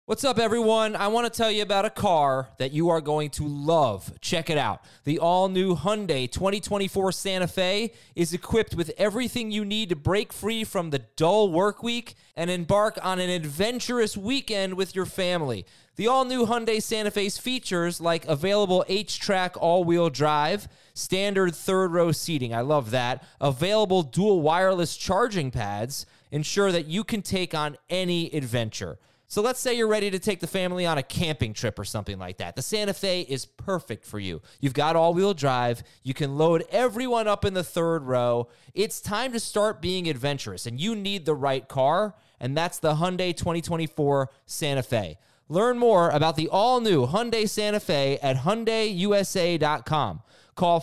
What's up, everyone? I want to tell you about a car that you are going to love. Check it out. The all-new Hyundai 2024 Santa Fe is equipped with everything you need to break free from the dull work week and embark on an adventurous weekend with your family. The all-new Hyundai Santa Fe's features like available H-Track all-wheel drive, standard third-row seating, I love that, available dual wireless charging pads, ensure that you can take on any adventure. So let's say you're ready to take the family on a camping trip or something like that. The Santa Fe is perfect for you. You've got all-wheel drive. You can load everyone up in the third row. It's time to start being adventurous, and you need the right car, and that's the Hyundai 2024 Santa Fe. Learn more about the all-new Hyundai Santa Fe at HyundaiUSA.com. Call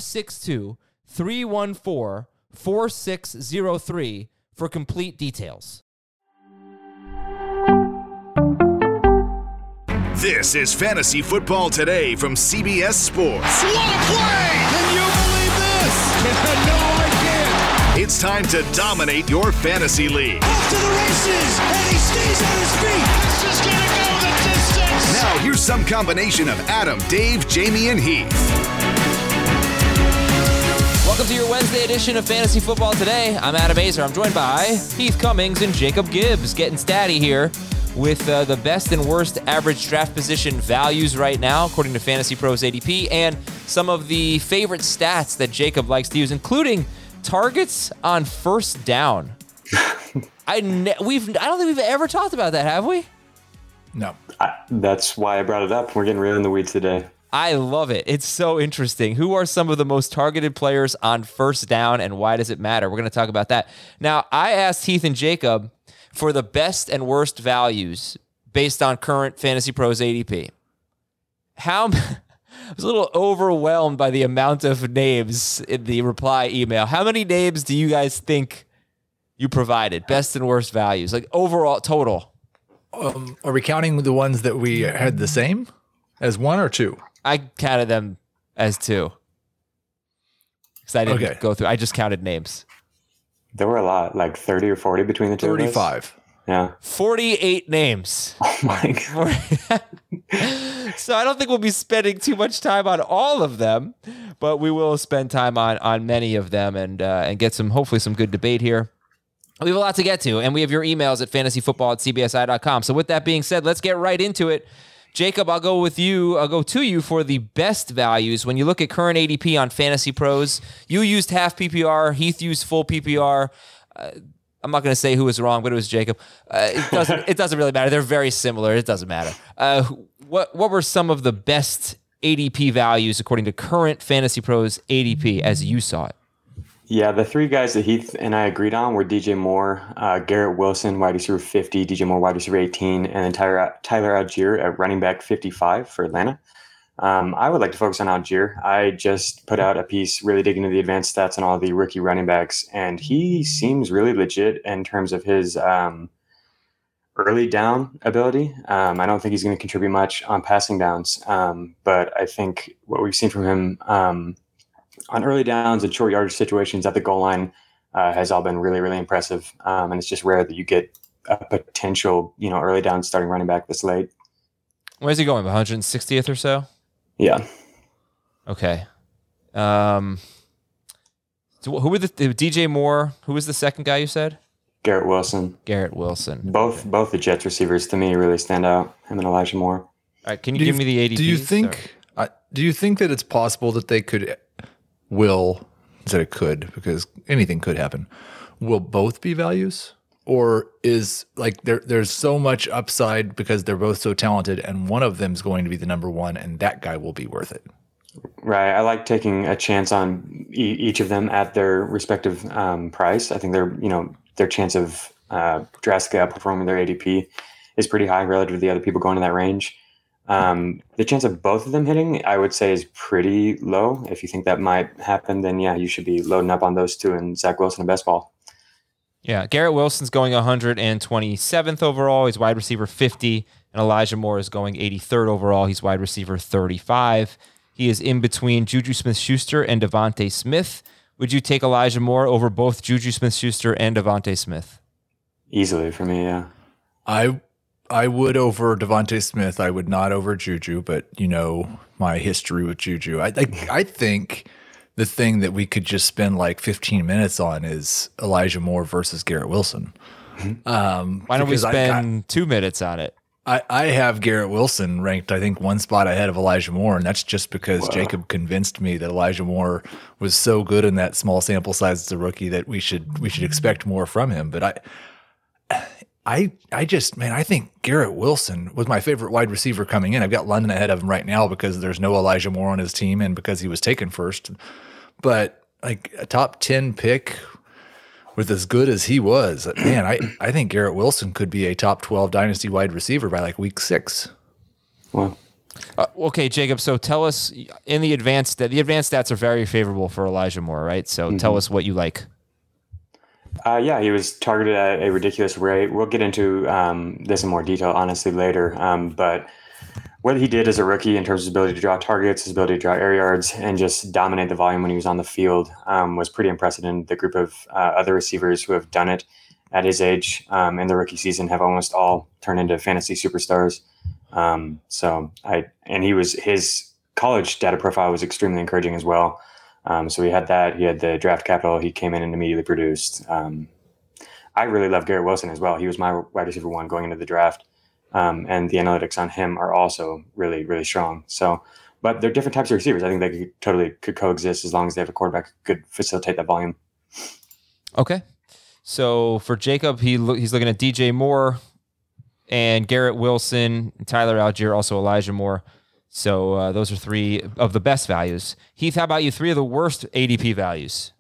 562-314-4603 for complete details. This is Fantasy Football Today from CBS Sports. What a play! Can you believe this? No, I can't. It's time to dominate your fantasy league. Off to the races, and he stays on his feet. This is going to go the distance. Now, here's some combination of Adam, Dave, Jamie, and Heath. Welcome to your Wednesday edition of Fantasy Football Today. I'm Adam Azer. I'm joined by Heath Cummings and Jacob Gibbs. Getting statty here with the best and worst average draft position values right now, according to Fantasy Pros ADP, and some of the favorite stats that Jacob likes to use, including targets on first down. I don't think we've ever talked about that, have we? No. That's why I brought it up. We're getting real in the weeds today. I love it. It's so interesting. Who are some of the most targeted players on first down, and why does it matter? We're going to talk about that. Now, I asked Heath and Jacob for the best and worst values based on current Fantasy Pros ADP. I was a little overwhelmed by the amount of names in the reply email. How many names do you guys think you provided? Best and worst values, like overall total. Are we counting the ones that we had the same as one or two? I counted them as two. Because I didn't go through. I just counted names. There were a lot, like 30 or 40 between the two 35. of us. Yeah. 48 names. Oh, my God. So I don't think we'll be spending too much time on all of them, but we will spend time on many of them and get hopefully some good debate here. We have a lot to get to, and we have your emails at fantasyfootball@cbsi.com. So with that being said, let's get right into it. Jacob, I'll go to you for the best values. When you look at current ADP on Fantasy Pros, you used half PPR, Heath used full PPR. I'm not going to say who was wrong, but it was Jacob. It doesn't really matter. They're very similar. It doesn't matter. What were some of the best ADP values according to current Fantasy Pros ADP as you saw it? Yeah, the three guys that Heath and I agreed on were DJ Moore, Garrett Wilson, wide receiver 50, DJ Moore, wide receiver 18, and then Tyler Algier at running back 55 for Atlanta. I would like to focus on Algier. I just put out a piece really digging into the advanced stats on all the rookie running backs, and he seems really legit in terms of his early down ability. I don't think he's going to contribute much on passing downs, but I think what we've seen from him on early downs and short yardage situations at the goal line has all been really, really impressive. And it's just rare that you get a potential, early down starting running back this late. Where's he going? 160th or so? Yeah. Okay. So who were the DJ Moore? Who was the second guy you said? Garrett Wilson. Both the Jets receivers to me really stand out. Him and Elijah Moore. All right. Can you give me the ADP? Do you think that it's possible that they could? Because anything could happen. Will both be values? Or is like there's so much upside because they're both so talented and one of them is going to be the number one and that guy will be worth it? Right. I like taking a chance on each of them at their respective price. I think their chance of drastically outperforming their ADP is pretty high relative to the other people going in that range. The chance of both of them hitting, I would say, is pretty low. If you think that might happen, then yeah, you should be loading up on those two and Zach Wilson and best ball. Yeah, Garrett Wilson's going 127th overall. He's wide receiver 50, and Elijah Moore is going 83rd overall. He's wide receiver 35. He is in between Juju Smith-Schuster and Devontae Smith. Would you take Elijah Moore over both Juju Smith-Schuster and Devontae Smith? Easily for me, yeah. I would over Devontae Smith. I would not over Juju, but you know my history with Juju. I think the thing that we could just spend like 15 minutes on is Elijah Moore versus Garrett Wilson. Why don't we spend 2 minutes on it? I have Garrett Wilson ranked, I think, one spot ahead of Elijah Moore, and that's just because Jacob convinced me that Elijah Moore was so good in that small sample size as a rookie that we should expect more from him. But I think Garrett Wilson was my favorite wide receiver coming in. I've got London ahead of him right now because there's no Elijah Moore on his team and because he was taken first. But like a top 10 pick with as good as he was, man, I think Garrett Wilson could be a top 12 dynasty wide receiver by like week 6. Well, okay, Jacob. So tell us in the advanced stats are very favorable for Elijah Moore, right? So tell us what you like. Yeah, he was targeted at a ridiculous rate. We'll get into this in more detail, honestly, later. But what he did as a rookie in terms of his ability to draw targets, his ability to draw air yards, and just dominate the volume when he was on the field was pretty impressive. And the group of other receivers who have done it at his age in the rookie season have almost all turned into fantasy superstars. His college data profile was extremely encouraging as well. So he had that. He had the draft capital. He came in and immediately produced. I really love Garrett Wilson as well. He was my wide receiver 1 going into the draft. And the analytics on him are also really, really strong. So, but they're different types of receivers. I think they could coexist as long as they have a quarterback who could facilitate that volume. Okay. So for Jacob, he's looking at DJ Moore and Garrett Wilson, and Tyler Algier, also Elijah Moore. So those are 3 of the best values. Heath, how about you? 3 of the worst ADP values.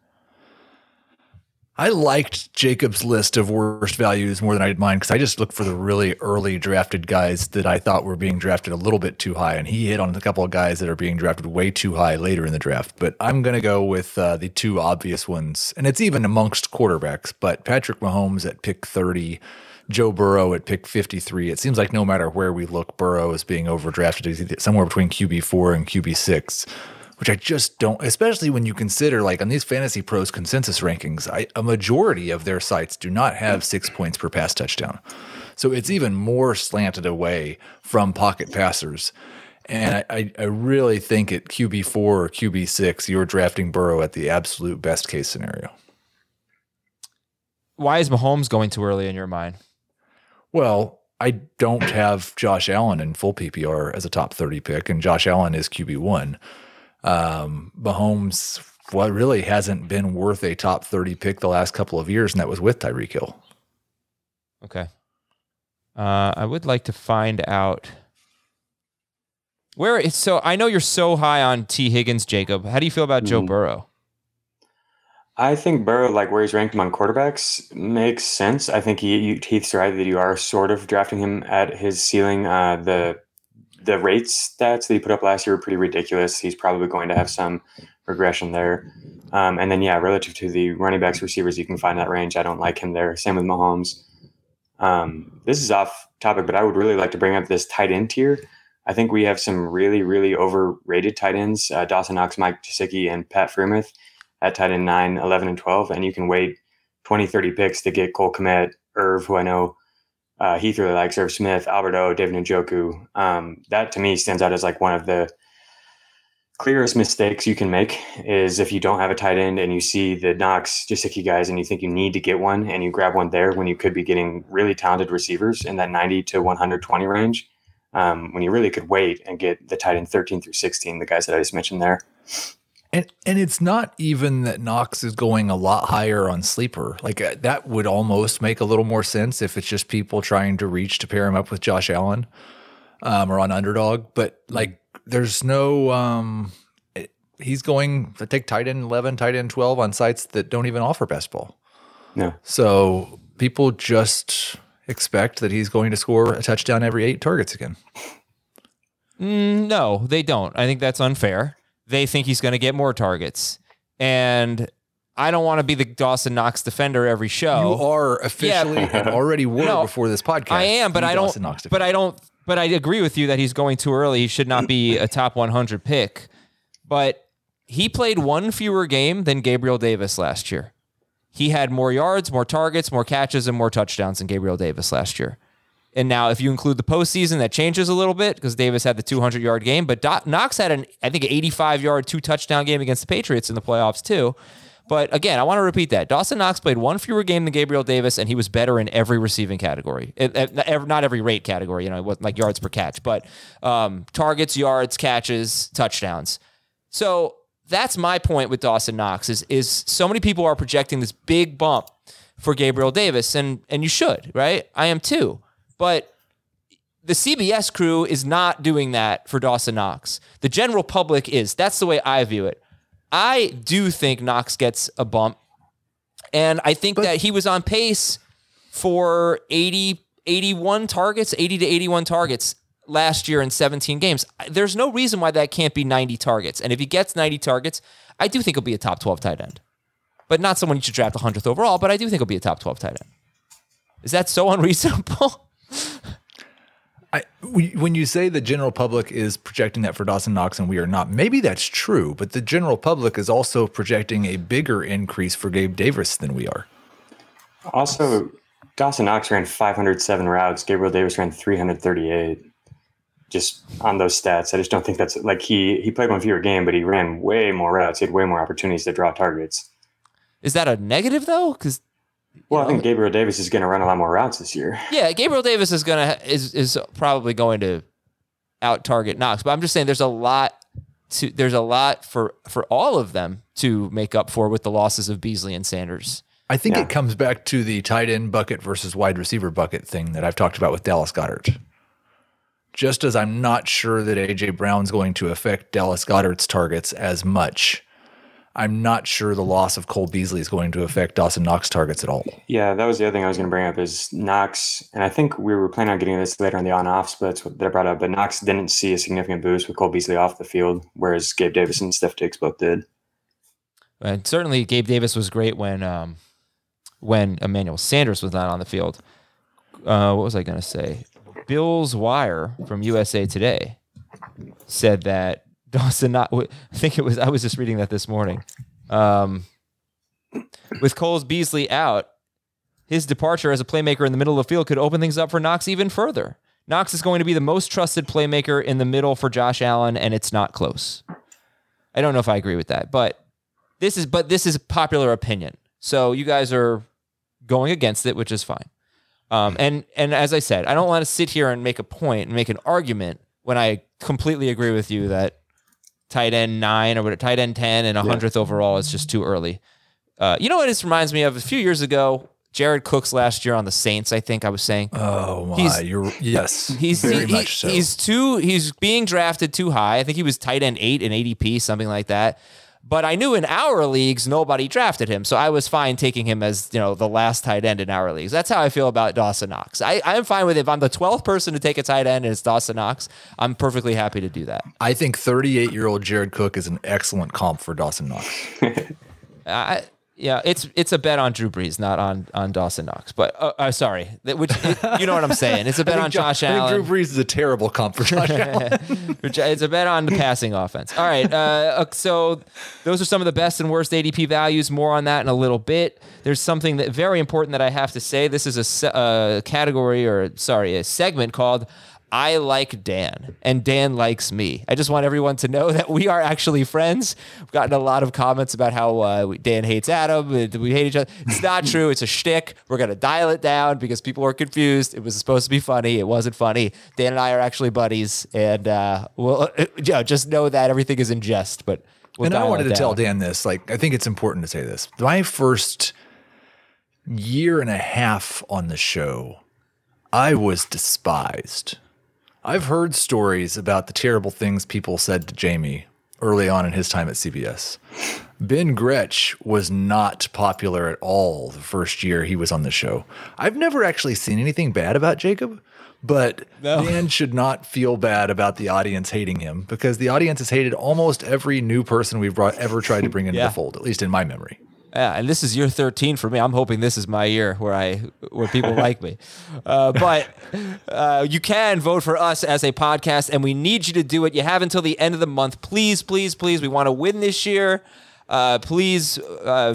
I liked Jacob's list of worst values more than I did mine because I just looked for the really early drafted guys that I thought were being drafted a little bit too high, and he hit on a couple of guys that are being drafted way too high later in the draft. But I'm going to go with the 2 obvious ones, and it's even amongst quarterbacks, but Patrick Mahomes at pick 30, Joe Burrow at pick 53. It seems like no matter where we look, Burrow is being overdrafted. He's somewhere between QB4 and QB6. Which I just don't, especially when you consider, like on these Fantasy Pros consensus rankings, a majority of their sites do not have 6 points per pass touchdown. So it's even more slanted away from pocket passers. And I really think at QB4 or QB6, you're drafting Burrow at the absolute best case scenario. Why is Mahomes going too early in your mind? Well, I don't have Josh Allen in full PPR as a top 30 pick, and Josh Allen is QB1. Mahomes, really hasn't been worth a top 30 pick the last couple of years, and that was with Tyreek Hill. Okay. I would like to find out so I know you're so high on T. Higgins, Jacob. How do you feel about Joe Burrow? I think Burrow, like where he's ranked among quarterbacks, makes sense. I think Heath's right that you are sort of drafting him at his ceiling. The rate stats that he put up last year were pretty ridiculous. He's probably going to have some regression there. And then, relative to the running backs, receivers you can find that range, I don't like him there. Same with Mahomes. This is off topic, but I would really like to bring up this tight end tier. I think we have some really, really overrated tight ends, Dawson Knox, Mike Gesicki, and Pat Freiermuth at tight end 9, 11, and 12. And you can wait 20, 30 picks to get Cole Kmet, Irv, who I know Heath really likes, Irv Smith, Alberto, David Njoku. That to me stands out as like one of the clearest mistakes you can make is if you don't have a tight end and you see the Knox, Gesicki guys and you think you need to get one and you grab one there when you could be getting really talented receivers in that 90 to 120 range, when you really could wait and get the tight end 13 through 16, the guys that I just mentioned there. And it's not even that Knox is going a lot higher on sleeper. Like that would almost make a little more sense if it's just people trying to reach to pair him up with Josh Allen or on underdog. But like there's no he's going to take tight end 11, tight end 12 on sites that don't even offer best ball. No. So people just expect that he's going to score a touchdown every 8 targets again. No, they don't. I think that's unfair. They think he's going to get more targets. And I don't want to be the Dawson Knox defender every show. You are officially and already were before this podcast. I am, but I agree with you that he's going too early. He should not be a top 100 pick. But he played one fewer game than Gabriel Davis last year. He had more yards, more targets, more catches, and more touchdowns than Gabriel Davis last year. And now if you include the postseason, that changes a little bit because Davis had the 200-yard game. But Knox had an 85-yard, 2-touchdown game against the Patriots in the playoffs too. But again, I want to repeat that. Dawson Knox played one fewer game than Gabriel Davis, and he was better in every receiving category. Not every rate category, it wasn't like yards per catch, but targets, yards, catches, touchdowns. So that's my point with Dawson Knox is so many people are projecting this big bump for Gabriel Davis, and you should, right? I am too. But the CBS crew is not doing that for Dawson Knox. The general public is. That's the way I view it. I do think Knox gets a bump, and I think that he was on pace for 80 to 81 targets last year in 17 games. There's no reason why that can't be 90 targets, and if he gets 90 targets, I do think he'll be a top 12 tight end, but not someone you should draft 100th overall, but I do think he'll be a top 12 tight end. Is that so unreasonable? When you say the general public is projecting that for Dawson Knox and we are not, maybe that's true, but the general public is also projecting a bigger increase for Gabe Davis than we are. Also, Dawson Knox ran 507 routes. Gabriel Davis ran 338. Just on those stats, I just don't think that's like he played one fewer game, but he ran way more routes. He had way more opportunities to draw targets. Is that a negative though? Because I think Gabriel Davis is going to run a lot more routes this year. Yeah, Gabriel Davis is probably going to out target Knox, but I'm just saying there's a lot for all of them to make up for with the losses of Beasley and Sanders. I think it comes back to the tight end bucket versus wide receiver bucket thing that I've talked about with Dallas Goedert. Just as I'm not sure that A.J. Brown's going to affect Dallas Goedert's targets as much, I'm not sure the loss of Cole Beasley is going to affect Dawson Knox targets at all. Yeah, that was the other thing I was going to bring up is Knox, and I think we were planning on getting this later in the on-off splits that I brought up, but Knox didn't see a significant boost with Cole Beasley off the field, whereas Gabe Davis and Steph Diggs both did. And certainly Gabe Davis was great when Emmanuel Sanders was not on the field. What was I going to say? Bill's Wire from USA Today said that Dawson Knox, I was just reading that this morning. With Cole Beasley out, his departure as a playmaker in the middle of the field could open things up for Knox even further. Knox is going to be the most trusted playmaker in the middle for Josh Allen, and it's not close. I don't know if I agree with that, but this is popular opinion. So you guys are going against it, which is fine. And as I said, I don't want to sit here and make a point and make an argument when I completely agree with you that tight end 9 or tight end 10 and 100th overall is just too early. You know what this reminds me of? A few years ago, Jared Cook's last year on the Saints, I think I was saying. Oh my, very much so. He's being drafted too high. I think he was tight end 8 in ADP, something like that. But I knew in our leagues, nobody drafted him. So I was fine taking him as, the last tight end in our leagues. That's how I feel about Dawson Knox. I'm fine with it. If I'm the 12th person to take a tight end and it's Dawson Knox, I'm perfectly happy to do that. I think 38-year-old Jared Cook is an excellent comp for Dawson Knox. Yeah, it's a bet on Drew Brees, not on Dawson Knox. But sorry, you know what I'm saying. It's a bet on Josh Allen. I think Drew Brees is a terrible comp for Josh Allen. It's a bet on the passing offense. All right, so those are some of the best and worst ADP values. More on that in a little bit. There's something that very important that I have to say. This is a segment called I Like Dan, and Dan likes me. I just want everyone to know that we are actually friends. We've gotten a lot of comments about how Dan hates Adam, we hate each other. It's not true. It's a shtick. We're going to dial it down because people were confused. It was supposed to be funny. It wasn't funny. Dan and I are actually buddies, and we'll just know that everything is in jest. But I wanted to tell Dan this. I think it's important to say this. My first year and a half on the show, I was despised. I've heard stories about the terrible things people said to Jamie early on in his time at CBS. Ben Gretsch was not popular at all the first year he was on the show. I've never actually seen anything bad about Jacob, but Dan should not feel bad about the audience hating him because the audience has hated almost every new person we've ever tried to bring into the fold, at least in my memory. Yeah, and this is year 13 for me. I'm hoping this is my year where people like me. But you can vote for us as a podcast, and we need you to do it. You have until the end of the month. Please, please, please. We want to win this year. Please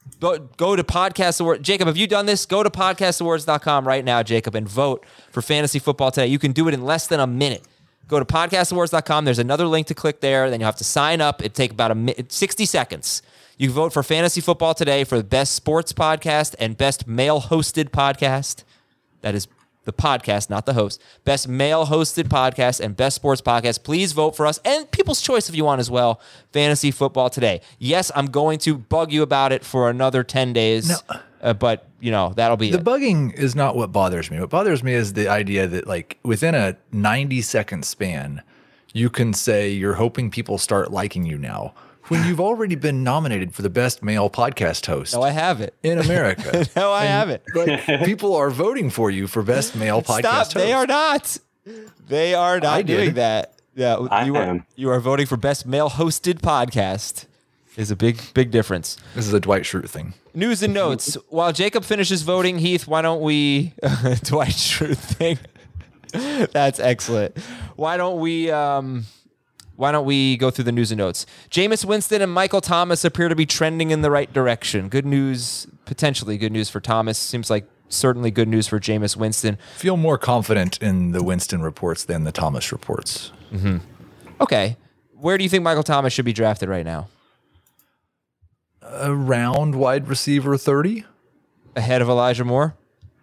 Go to Podcast Awards. Jacob, have you done this? Go to podcastawards.com right now, Jacob, and vote for Fantasy Football Today. You can do it in less than a minute. Go to podcastawards.com. There's another link to click there. Then you have to sign up. It take about 60 seconds. You can vote for Fantasy Football Today for the best sports podcast and best male-hosted podcast. That is the podcast, not the host. Best male-hosted podcast and best sports podcast. Please vote for us and People's Choice if you want as well. Fantasy Football Today. Yes, I'm going to bug you about it for another 10 days, but that'll be the it. bugging is not what bothers me. What bothers me is the idea that like within a 90-second span, you can say you're hoping people start liking you now when you've already been nominated for the best male podcast host. No, I haven't. In America. No, I haven't. Like, people are voting for you for best male podcast host. They are not. They are not doing that. Yeah, you are voting for best male hosted podcast. Is a big difference. This is a Dwight Schrute thing. News and notes. While Jacob finishes voting, Heath, why don't we Dwight Schrute thing? That's excellent. Why don't we go through the news and notes? Jameis Winston and Michael Thomas appear to be trending in the right direction. Good news, potentially good news for Thomas. Seems like certainly good news for Jameis Winston. Feel more confident in the Winston reports than the Thomas reports. Mm-hmm. Okay. Where do you think Michael Thomas should be drafted right now? Around wide receiver 30. Ahead of Elijah Moore?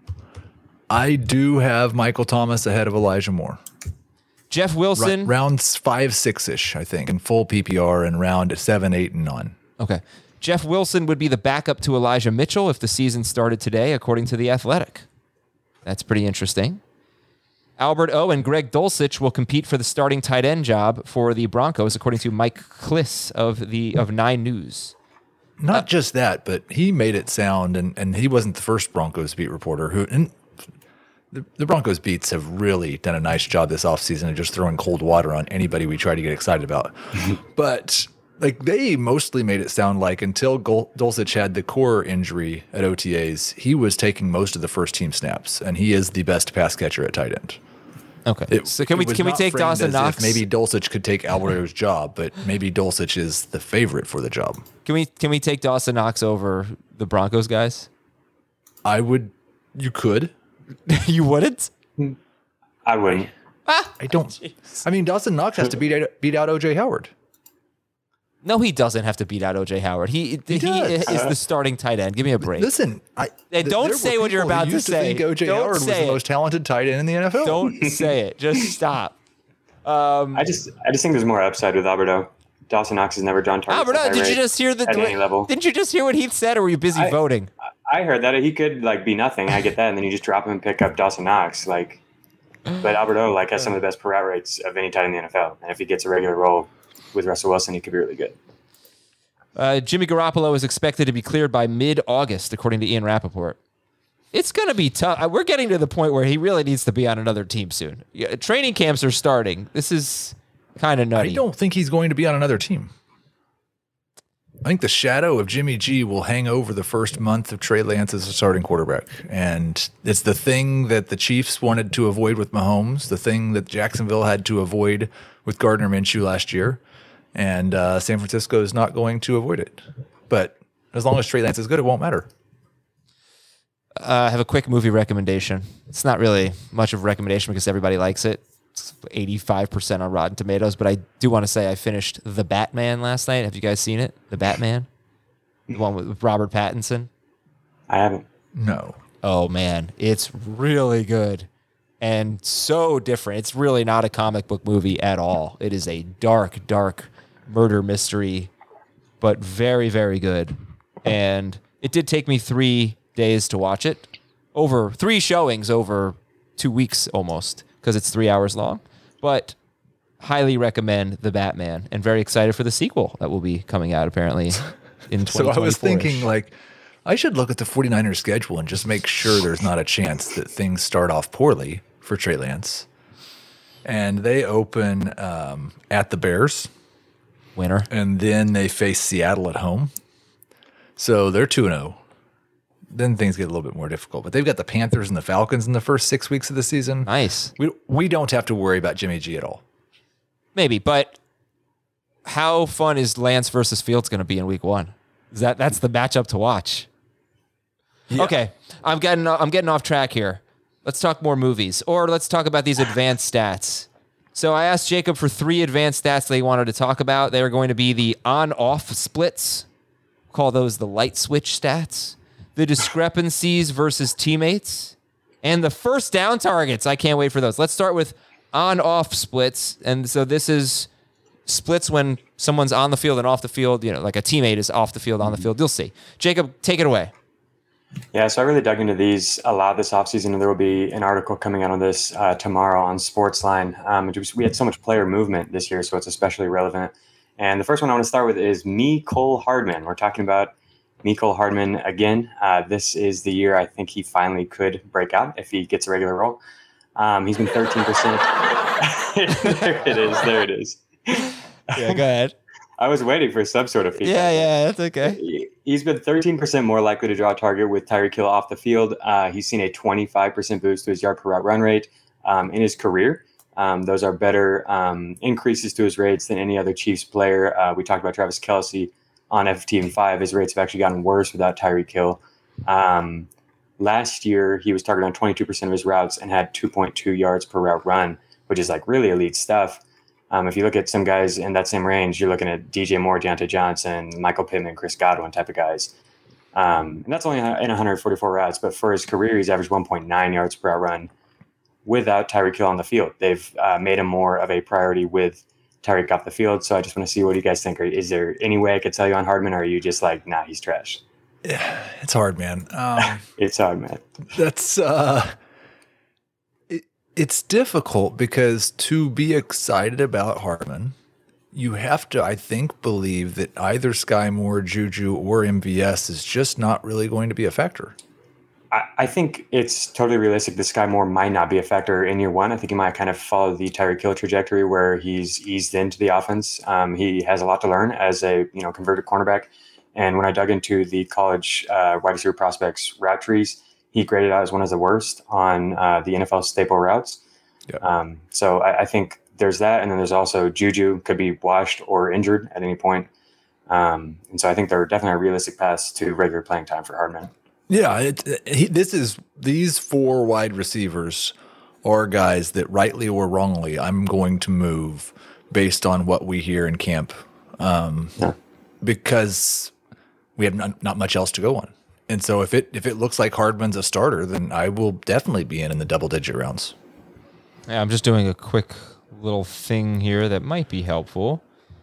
I do have Michael Thomas ahead of Elijah Moore. Jeff Wilson. Rounds 5, 6-ish, I think, in full PPR, and round 7, 8, and on. Okay. Jeff Wilson would be the backup to Elijah Mitchell if the season started today, according to The Athletic. That's pretty interesting. Albert O and Greg Dulcich will compete for the starting tight end job for the Broncos, according to Mike Kliss of 9 News. Not just that, but he made it sound, and he wasn't the first Broncos beat reporter who. And the Broncos beats have really done a nice job this offseason of just throwing cold water on anybody we try to get excited about. But like they mostly made it sound like until Dulcich had the core injury at OTAs, he was taking most of the first team snaps, and he is the best pass catcher at tight end. Okay, so can we take Dawson Knox? Maybe Dulcich could take Alberto's job, but maybe Dulcich is the favorite for the job. Can we take Dawson Knox over the Broncos guys? I would. You could. You wouldn't? I wouldn't. I don't. Jeez. I mean, Dawson Knox has to beat out OJ Howard. No, he doesn't have to beat out OJ Howard. He is the starting tight end. Give me a break. Listen, don't say what you're about to say. Think OJ Howard was the most talented tight end in the NFL. Don't say it. Just stop. I just think there's more upside with Alberto. Dawson Knox has never drawn targets. Alberto, did you just hear at any level? Didn't you just hear what Heath said, or were you busy voting? I heard that he could be nothing. I get that, and then you just drop him and pick up Dawson Knox. But Alberto has some of the best per route rates of any tight end in the NFL, and if he gets a regular role with Russell Wilson, he could be really good. Jimmy Garoppolo is expected to be cleared by mid-August, according to Ian Rappaport. It's going to be tough. We're getting to the point where he really needs to be on another team soon. Training camps are starting. This is kind of nutty. I don't think he's going to be on another team. I think the shadow of Jimmy G will hang over the first month of Trey Lance as a starting quarterback. And it's the thing that the Chiefs wanted to avoid with Mahomes, the thing that Jacksonville had to avoid with Gardner Minshew last year. And San Francisco is not going to avoid it. But as long as Trey Lance is good, it won't matter. I have a quick movie recommendation. It's not really much of a recommendation because everybody likes it. It's 85% on Rotten Tomatoes. But I do want to say I finished The Batman last night. Have you guys seen it? The Batman? The one with Robert Pattinson? I haven't. No. Oh, man. It's really good. And so different. It's really not a comic book movie at all. It is a dark, dark murder mystery, but very, very good. And it did take me 3 days to watch it. Over 3 showings over 2 weeks almost, because it's 3 hours long. But highly recommend The Batman, and very excited for the sequel that will be coming out apparently in 2024. So I was thinking, I should look at the 49ers schedule and just make sure there's not a chance that things start off poorly for Trey Lance. And they open at the Bears. Winner. And then they face Seattle at home. So they're 2-0. Then things get a little bit more difficult. But they've got the Panthers and the Falcons in the first 6 weeks of the season. Nice. We don't have to worry about Jimmy G at all. Maybe, but how fun is Lance versus Fields going to be in week 1? That's the matchup to watch. Yeah. Okay, I'm getting off track here. Let's talk more movies, or let's talk about these advanced stats. So I asked Jacob for 3 advanced stats that he wanted to talk about. They are going to be the on-off splits. Call those the light switch stats. The discrepancies versus teammates. And the first down targets. I can't wait for those. Let's start with on-off splits. And so this is splits when someone's on the field and off the field. You know, like a teammate is off the field, on the field. You'll see. Jacob, take it away. Yeah, so I really dug into these a lot this offseason, and there will be an article coming out on this tomorrow on Sportsline. We had so much player movement this year, so it's especially relevant. And the first one I want to start with is Mecole Hardman. We're talking about Mecole Hardman again. This is the year I think he finally could break out if he gets a regular role. He's been 13%. There it is. Yeah, go ahead. I was waiting for some sort of feedback. Yeah, that's okay. He's been 13% more likely to draw a target with Tyreek Hill off the field. He's seen a 25% boost to his yard per route run rate in his career. Those are better increases to his rates than any other Chiefs player. We talked about Travis Kelce on FTM5. His rates have actually gotten worse without Tyreek Hill. Last year, he was targeted on 22% of his routes and had 2.2 yards per route run, which is like really elite stuff. If you look at some guys in that same range, you're looking at DJ Moore, Deontay Johnson, Michael Pittman, Chris Godwin type of guys. And that's only in 144 routes, but for his career, he's averaged 1.9 yards per route run without Tyreek Hill on the field. They've made him more of a priority with Tyreek off the field. So I just want to see what you guys think. Is there any way I could tell you on Hardman, or are you just like, nah, he's trash? Yeah, it's hard, man. It's hard, man. That's it's difficult because to be excited about Hardman, you have to, I think, believe that either Sky Moore, Juju, or MVS is just not really going to be a factor. I think it's totally realistic that Sky Moore might not be a factor in year one. I think he might kind of follow the Tyreek Hill trajectory where he's eased into the offense. He has a lot to learn as a converted cornerback. And when I dug into the college wide receiver prospects route trees, he graded out as one of the worst on the NFL staple routes. Yep. So I think there's that. And then there's also Juju could be washed or injured at any point. And so I think there are definitely a realistic paths to regular playing time for Hardman. Yeah, these 4 wide receivers are guys that rightly or wrongly I'm going to move based on what we hear in camp, because we have not much else to go on. And so if it looks like Hardman's a starter, then I will definitely be in the double-digit rounds. Yeah, I'm just doing a quick little thing here that might be helpful.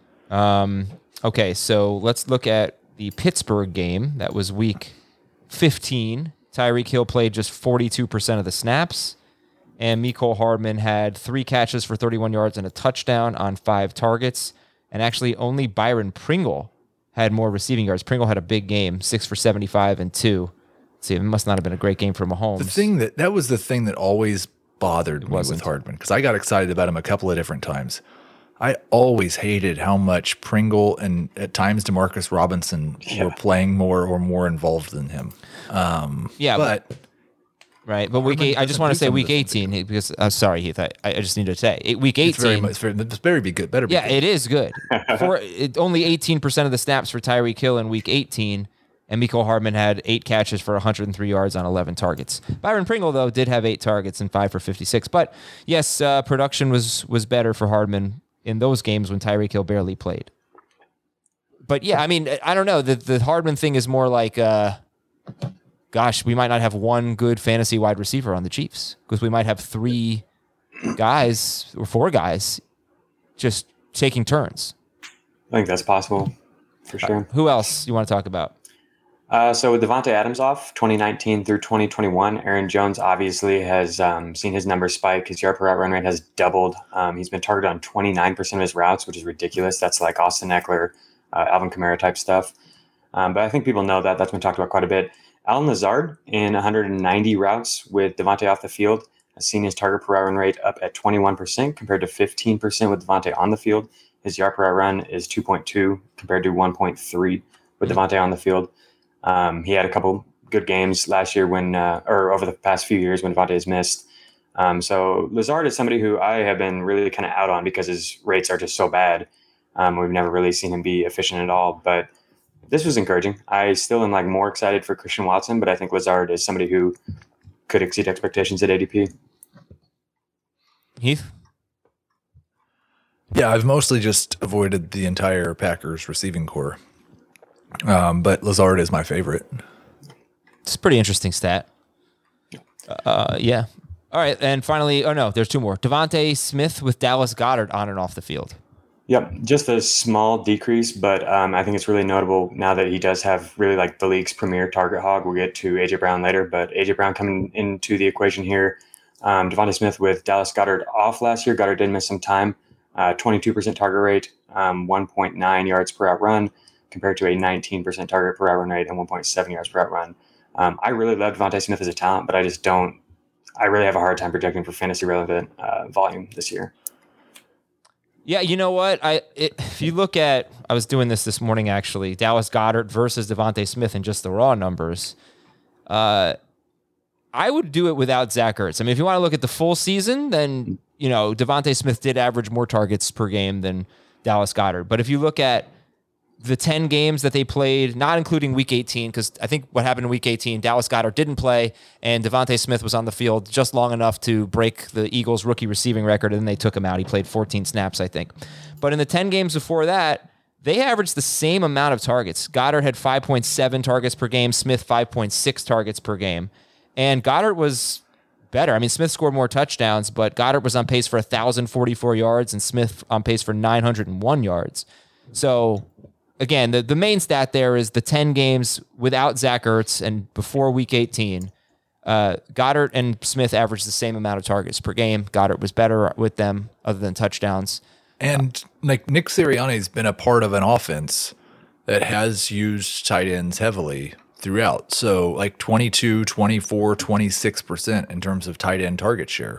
Okay, so let's look at the Pittsburgh game. That was week 15. Tyreek Hill played just 42% of the snaps, and Mecole Hardman had 3 catches for 31 yards and a touchdown on 5 targets. And actually, only Byron Pringle had more receiving yards. Pringle had a big game, 6 for 75 and 2. Let's see, it must not have been a great game for Mahomes. That was the thing that always bothered me with Hardman, because I got excited about him a couple of different times. I always hated how much Pringle and at times Demarcus Robinson were playing more or more involved than him. But week 8, I just want to say week 18 because sorry, Heath, I just need to say week 18. It's very good. Better be good. It is good. Only 18% of the snaps for Tyreek Hill in week 18, and Mecole Hardman had 8 catches for 103 yards on 11 targets. Byron Pringle, though, did have 8 targets and 5 for 56. But yes, production was better for Hardman in those games when Tyreek Hill barely played. But yeah, I mean, I don't know. The Hardman thing is more like, we might not have one good fantasy wide receiver on the Chiefs because we might have 3 guys or 4 guys just taking turns. I think that's possible for sure. Who else you want to talk about? So with Davante Adams off 2019 through 2021, Aaron Jones obviously has seen his numbers spike. His yard per route run rate has doubled. He's been targeted on 29% of his routes, which is ridiculous. That's like Austin Eckler, Alvin Kamara type stuff. But I think people know that. That's been talked about quite a bit. Allen Lazard in 190 routes with Davante off the field has seen his target per route run rate up at 21% compared to 15% with Davante on the field. His yard per route run is 2.2 compared to 1.3 with Davante on the field. He had a couple good games last year or over the past few years when Davante has missed. So Lazard is somebody who I have been really kind of out on because his rates are just so bad. We've never really seen him be efficient at all. But this was encouraging. I still am like more excited for Christian Watson, but I think Lazard is somebody who could exceed expectations at ADP. Heath? Yeah, I've mostly just avoided the entire Packers receiving core. But Lazard is my favorite. It's a pretty interesting stat. Yeah. All right, and finally, there's two more. Devontae Smith with Dallas Goedert on and off the field. Yep, just a small decrease, but I think it's really notable now that he does have really like the league's premier target hog. We'll get to A.J. Brown later, but A.J. Brown coming into the equation here. Devontae Smith with Dallas Goedert off last year. Goedert did miss some time. 22% target rate, 1.9 yards per out run, compared to a 19% target per out run rate and 1.7 yards per out run. I really love Devontae Smith as a talent, but I really have a hard time projecting for fantasy relevant volume this year. Yeah, you know what? If you look at, I was doing this morning actually, Dallas Goedert versus Devontae Smith and just the raw numbers. I would do it without Zach Ertz. I mean, if you want to look at the full season, then Devontae Smith did average more targets per game than Dallas Goedert. But if you look at the 10 games that they played, not including Week 18, because I think what happened in Week 18, Dallas Goedert didn't play, and Devontae Smith was on the field just long enough to break the Eagles' rookie receiving record, and then they took him out. He played 14 snaps, I think. But in the 10 games before that, they averaged the same amount of targets. Goedert had 5.7 targets per game, Smith 5.6 targets per game. And Goedert was better. I mean, Smith scored more touchdowns, but Goedert was on pace for 1,044 yards, and Smith on pace for 901 yards. So again, the main stat there is the 10 games without Zach Ertz and before Week 18. Goedert and Smith averaged the same amount of targets per game. Goedert was better with them other than touchdowns. And like Nick Sirianni's been a part of an offense that has used tight ends heavily throughout. So like 22, 24, 26% in terms of tight end target share.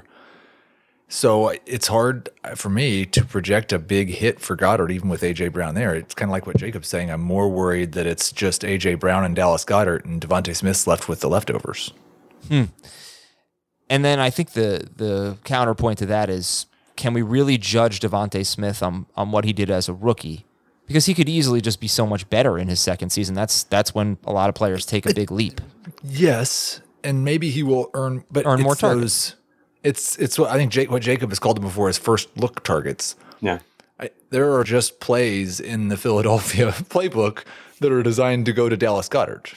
So it's hard for me to project a big hit for Goedert, even with A.J. Brown there. It's kind of like what Jacob's saying. I'm more worried that it's just A.J. Brown and Dallas Goedert and Devontae Smith's left with the leftovers. And then I think the counterpoint to that is, can we really judge Devontae Smith on what he did as a rookie? Because he could easily just be so much better in his second season. That's when a lot of players take a big leap. Yes, and maybe he will earn more targets. It's what I think what Jacob has called them before his first look targets. Yeah. There are just plays in the Philadelphia playbook that are designed to go to Dallas Goedert.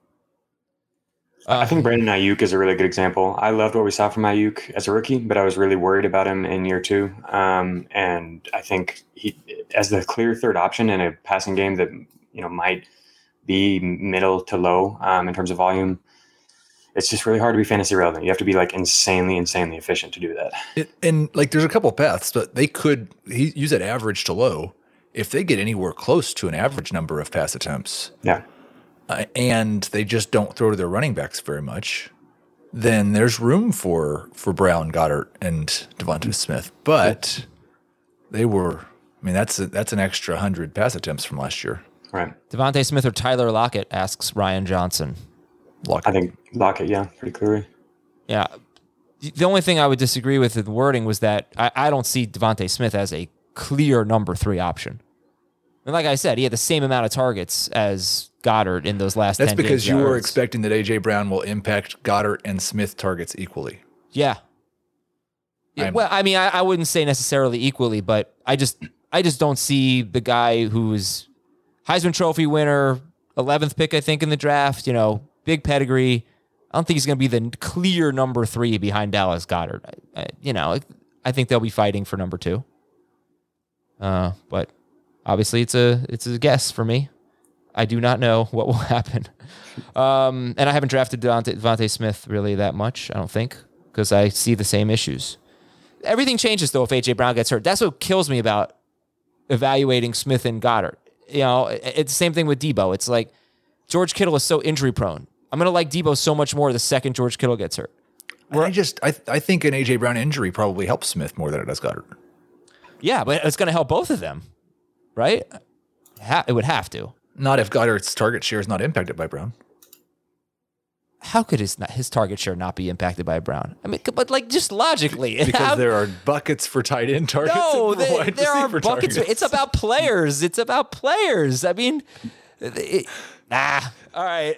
I think Brandon Ayuk is a really good example. I loved what we saw from Ayuk as a rookie, but I was really worried about him in year two. And I think he, as the clear third option in a passing game that might be middle to low in terms of volume, it's just really hard to be fantasy relevant. You have to be like insanely efficient to do that. And there's a couple of paths, but they could use that average to low if they get anywhere close to an average number of pass attempts. Yeah. And they just don't throw to their running backs very much, then there's room for Brown, Goedert, and Devontae Smith. But that's an extra 100 pass attempts from last year. Right. Devontae Smith or Tyler Lockett, asks Ryan Johnson. Lockett. I think Lockett, yeah, pretty clearly. Yeah. The only thing I would disagree with the wording was that I don't see Devontae Smith as a clear number 3 option. And like I said, he had the same amount of targets as Goedert in those last 10 games. That's because you were expecting that A.J. Brown will impact Goedert and Smith targets equally. Yeah. Well, I mean, I wouldn't say necessarily equally, but I just don't see the guy who's Heisman Trophy winner, 11th pick, I think, in the draft, big pedigree. I don't think he's going to be the clear number 3 behind Dallas Goedert. I think they'll be fighting for number 2. But obviously it's a guess for me. I do not know what will happen. And I haven't drafted Devontae Smith really that much, I don't think, because I see the same issues. Everything changes, though, if A.J. Brown gets hurt. That's what kills me about evaluating Smith and Goedert. It's the same thing with Debo. It's like George Kittle is so injury prone. I'm going to like Debo so much more the second George Kittle gets hurt. I think an A.J. Brown injury probably helps Smith more than it does Goedert. Yeah, but it's going to help both of them, right? It would have to. Not if Goddard's target share is not impacted by Brown. How could his target share not be impacted by Brown? I mean, but just logically. Because there are buckets for tight end targets. No, there are buckets. It's about players. I mean, All right.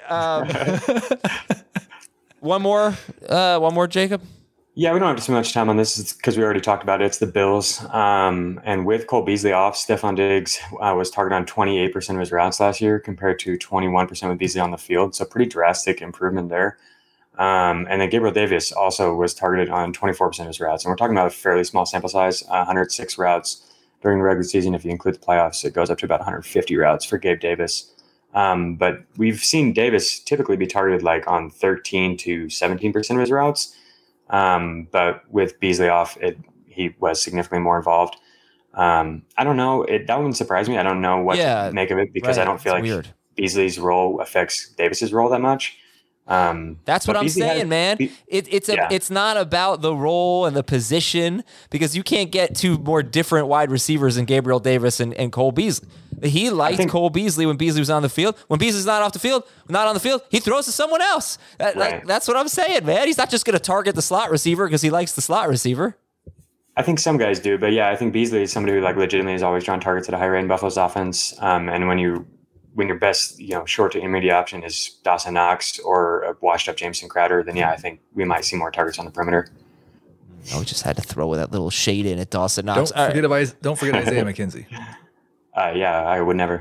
One more, Jacob. Yeah, we don't have too much time on this because we already talked about it. It's the Bills. And with Cole Beasley off, Stephon Diggs was targeted on 28% of his routes last year compared to 21% with Beasley on the field. So pretty drastic improvement there. And then Gabriel Davis also was targeted on 24% of his routes. And we're talking about a fairly small sample size, 106 routes during the regular season. If you include the playoffs, it goes up to about 150 routes for Gabe Davis. But we've seen Davis typically be targeted like on 13 to 17% of his routes. But with Beasley off, he was significantly more involved. I don't know. That wouldn't surprise me. I don't know what to make of it because I don't feel like Beasley's role affects Davis's role that much. That's what I'm saying, man. It's not about the role and the position because you can't get two more different wide receivers than Gabriel Davis and Cole Beasley. He liked Cole Beasley when Beasley was on the field. When Beasley's not on the field, he throws to someone else. That's what I'm saying, man. He's not just going to target the slot receiver because he likes the slot receiver. I think some guys do, but yeah, I think Beasley is somebody who like legitimately is always drawing targets at a high rate in Buffalo's offense. And when your best, short to intermediate option is Dawson Knox or a washed up Jameson Crowder, then yeah, I think we might see more targets on the perimeter. We just had to throw that little shade in at Dawson Knox. Don't forget Isaiah McKenzie. Yeah, I would never.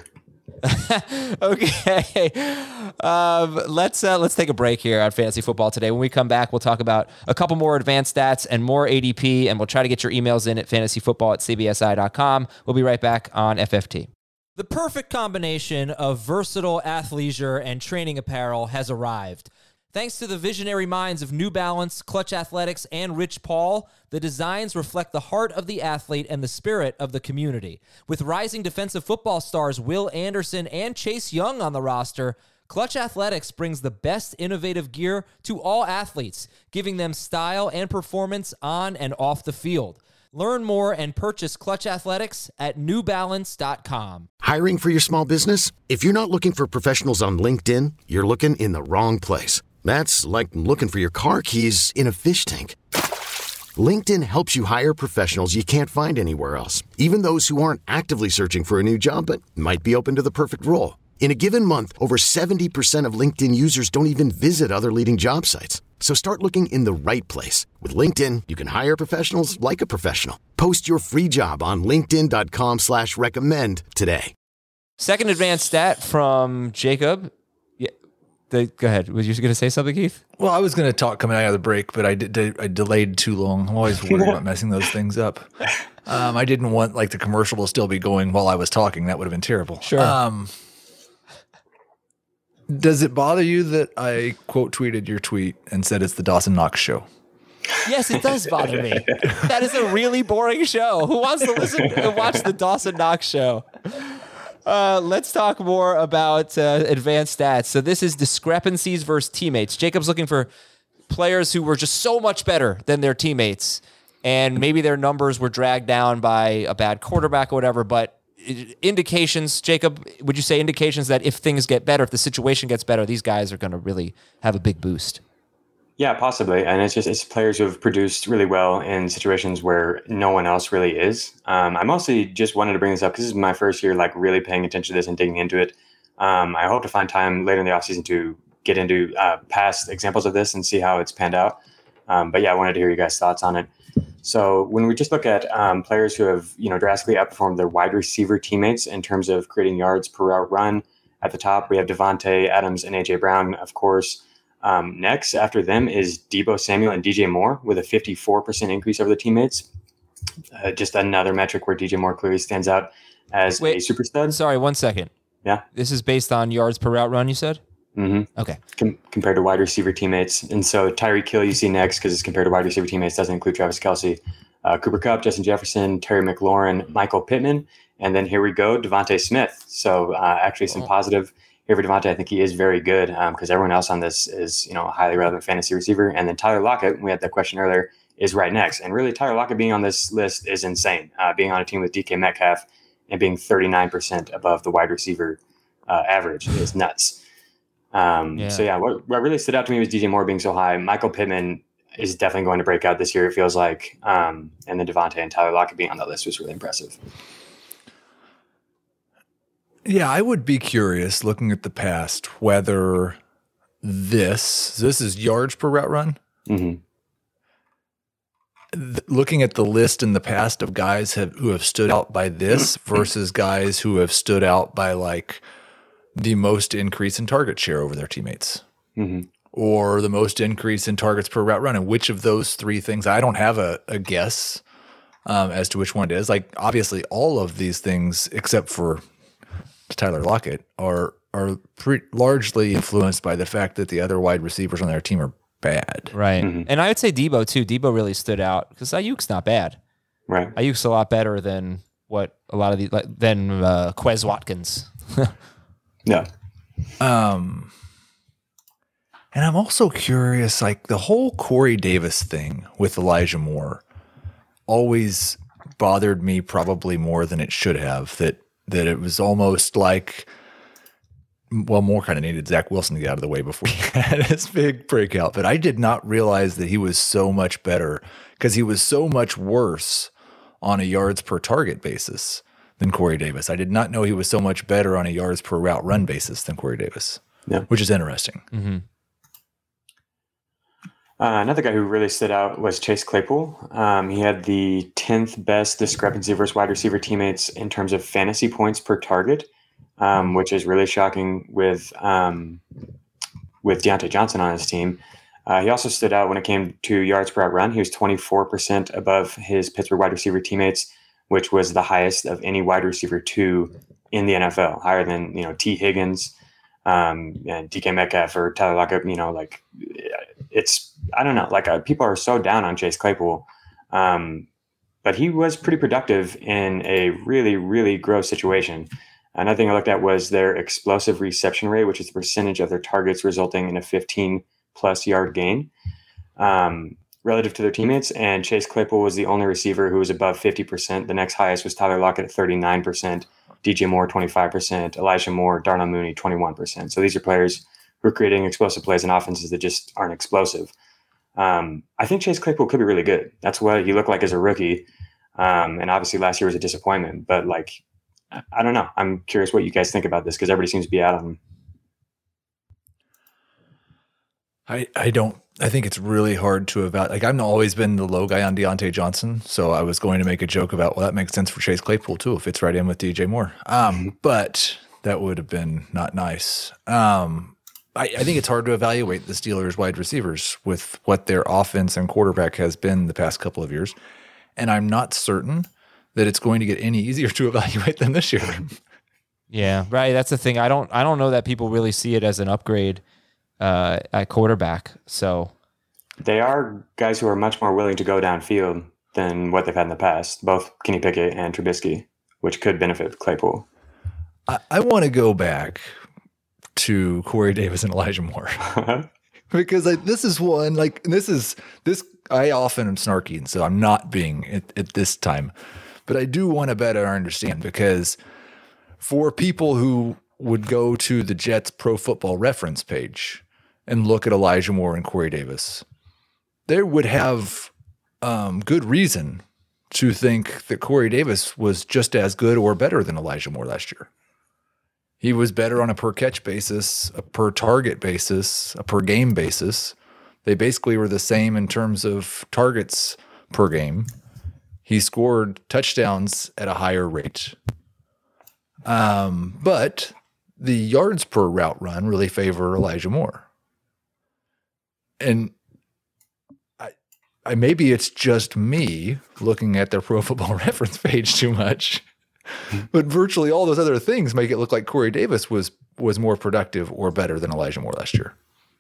Okay. Let's take a break here on Fantasy Football Today. When we come back, we'll talk about a couple more advanced stats and more ADP, and we'll try to get your emails in at fantasyfootball@cbsi.com. We'll be right back on FFT. The perfect combination of versatile athleisure and training apparel has arrived. Thanks to the visionary minds of New Balance, Clutch Athletics, and Rich Paul, the designs reflect the heart of the athlete and the spirit of the community. With rising defensive football stars Will Anderson and Chase Young on the roster, Clutch Athletics brings the best innovative gear to all athletes, giving them style and performance on and off the field. Learn more and purchase Clutch Athletics at newbalance.com. Hiring for your small business? If you're not looking for professionals on LinkedIn, you're looking in the wrong place. That's like looking for your car keys in a fish tank. LinkedIn helps you hire professionals you can't find anywhere else, even those who aren't actively searching for a new job but might be open to the perfect role. In a given month, over 70% of LinkedIn users don't even visit other leading job sites. So start looking in the right place. With LinkedIn, you can hire professionals like a professional. Post your free job on linkedin.com/recommend today. Second advanced stat from Jacob. Go ahead. Was you going to say something, Keith? Well, I was going to talk coming out of the break, but I delayed too long. I'm always worried about messing those things up. I didn't want like the commercial to still be going while I was talking. That would have been terrible. Sure. Does it bother you that I quote tweeted your tweet and said it's the Dawson Knox show? Yes, it does bother me. That is a really boring show. Who wants to listen and watch the Dawson Knox show? Let's talk more about advanced stats. So this is discrepancies versus teammates. Jacob's looking for players who were just so much better than their teammates, and maybe their numbers were dragged down by a bad quarterback or whatever, but indications, Jacob, would you say indications that if things get better, if the situation gets better, these guys are going to really have a big boost? Yeah, possibly. And it's players who have produced really well in situations where no one else really is. I mostly just wanted to bring this up because this is my first year, like really paying attention to this and digging into it. I hope to find time later in the offseason to get into past examples of this and see how it's panned out. But yeah, I wanted to hear you guys' thoughts on it. So when we just look at players who have, drastically outperformed their wide receiver teammates in terms of creating yards per route run, at the top we have Devontae Adams and A.J. Brown, of course. Next after them is Deebo Samuel and DJ Moore with a 54% increase over the teammates. Just another metric where DJ Moore clearly stands out as a super stud. Sorry, 1 second. Yeah. This is based on yards per route run, you said? Mm-hmm. Okay. Compared to wide receiver teammates. And so Tyreek Hill you see next because it's compared to wide receiver teammates, doesn't include Travis Kelce, Cooper Kupp, Justin Jefferson, Terry McLaurin, Michael Pittman, and then here we go, Devontae Smith. So actually some positive here for Devontae. I think he is very good because everyone else on this is, a highly relevant fantasy receiver. And then Tyler Lockett, we had that question earlier, is right next. And really Tyler Lockett being on this list is insane. Being on a team with DK Metcalf and being 39% above the wide receiver average is nuts. So yeah, what really stood out to me was DJ Moore being so high. Michael Pittman is definitely going to break out this year, it feels like. And then Devontae and Tyler Lockett being on that list was really impressive. Yeah, I would be curious looking at the past whether this is yards per route run. Mm-hmm. Looking at the list in the past of guys who have stood out by this versus guys who have stood out by like the most increase in target share over their teammates, or the most increase in targets per route run, and which of those three things, I don't have a guess as to which one it is. Like obviously all of these things except for Tyler Lockett are largely influenced by the fact that the other wide receivers on their team are bad. Right. And I would say Debo too. Debo really stood out because Ayuk's not bad. Right. Ayuk's a lot better than what a lot of the than Quez Watkins. Yeah. And I'm also curious, like the whole Corey Davis thing with Elijah Moore always bothered me probably more than it should have. That it was almost like, well, Moore kind of needed Zach Wilson to get out of the way before he had his big breakout. But I did not realize that he was so much better because he was so much worse on a yards per target basis than Corey Davis. I did not know he was so much better on a yards per route run basis than Corey Davis, which is interesting. Mm-hmm. Another guy who really stood out was Chase Claypool. He had the 10th best discrepancy versus wide receiver teammates in terms of fantasy points per target, which is really shocking with Deontay Johnson on his team. He also stood out when it came to yards per out run. He was 24% above his Pittsburgh wide receiver teammates, which was the highest of any wide receiver 2 in the NFL, higher than T. Higgins and DK Metcalf or Tyler Lockett. It's, I don't know, people are so down on Chase Claypool, but he was pretty productive in a really, really gross situation. Another thing I looked at was their explosive reception rate, which is the percentage of their targets resulting in a 15-plus yard gain relative to their teammates. And Chase Claypool was the only receiver who was above 50%. The next highest was Tyler Lockett at 39%, DJ Moore 25%, Elijah Moore, Darnell Mooney 21%. So these are players who are creating explosive plays in offenses that just aren't explosive. I think Chase Claypool could be really good. That's what he looked like as a rookie. And obviously last year was a disappointment, but I don't know. I'm curious what you guys think about this because everybody seems to be out on him. I think it's really hard to evaluate. I've always been the low guy on Deontay Johnson, so I was going to make a joke about, well, that makes sense for Chase Claypool too. It fits right in with DJ Moore. But that would have been not nice. I think it's hard to evaluate the Steelers wide receivers with what their offense and quarterback has been the past couple of years. And I'm not certain that it's going to get any easier to evaluate them this year. Yeah, right. That's the thing. I don't know that people really see it as an upgrade at quarterback. So they are guys who are much more willing to go downfield than what they've had in the past, both Kenny Pickett and Trubisky, which could benefit Claypool. I want to go back to Corey Davis and Elijah Moore because this is one, I often am snarky, and so I'm not being at this time, but I do want to better understand, because for people who would go to the Jets Pro Football Reference page and look at Elijah Moore and Corey Davis, they would have good reason to think that Corey Davis was just as good or better than Elijah Moore last year. He was better on a per catch basis, a per target basis, a per game basis. They basically were the same in terms of targets per game. He scored touchdowns at a higher rate. But the yards per route run really favor Elijah Moore. And I maybe it's just me looking at their Pro Football Reference page too much. But virtually all those other things make it look like Corey Davis was more productive or better than Elijah Moore last year.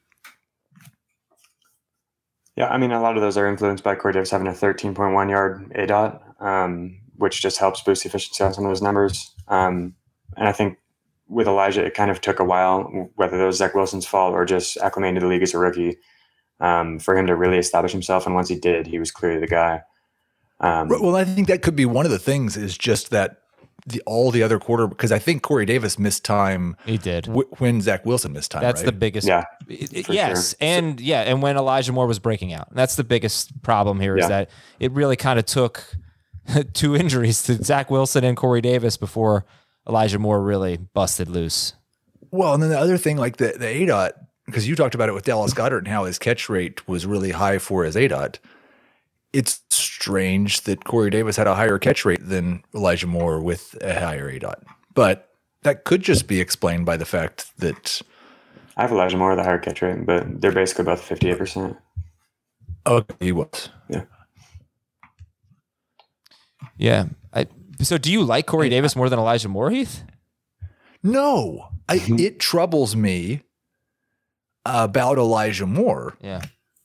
Yeah, I mean, a lot of those are influenced by Corey Davis having a 13.1 yard ADOT, which just helps boost the efficiency on some of those numbers. And I think with Elijah, it kind of took a while, whether that was Zach Wilson's fault or just acclimating to the league as a rookie, for him to really establish himself. And once he did, he was clearly the guy. Well, I think that could be one of the things, is just that all the other because I think Corey Davis missed time. He did when Zach Wilson missed time. That's right? the biggest. Yeah. Yes, sure. And when Elijah Moore was breaking out, that's the biggest problem here. Is that it really kind of took two injuries to Zach Wilson and Corey Davis before Elijah Moore really busted loose. Well, and then the other thing, like the ADOT, because you talked about it with Dallas Goedert and how his catch rate was really high for his ADOT. It's strange that Corey Davis had a higher catch rate than Elijah Moore with a higher ADOT. But that could just be explained by the fact that I have Elijah Moore with a higher catch rate, but they're basically both 58%. okay, he was. Yeah. Yeah. So do you like Corey Davis more than Elijah Moore, Heath? No, it troubles me about Elijah Moore. Yeah.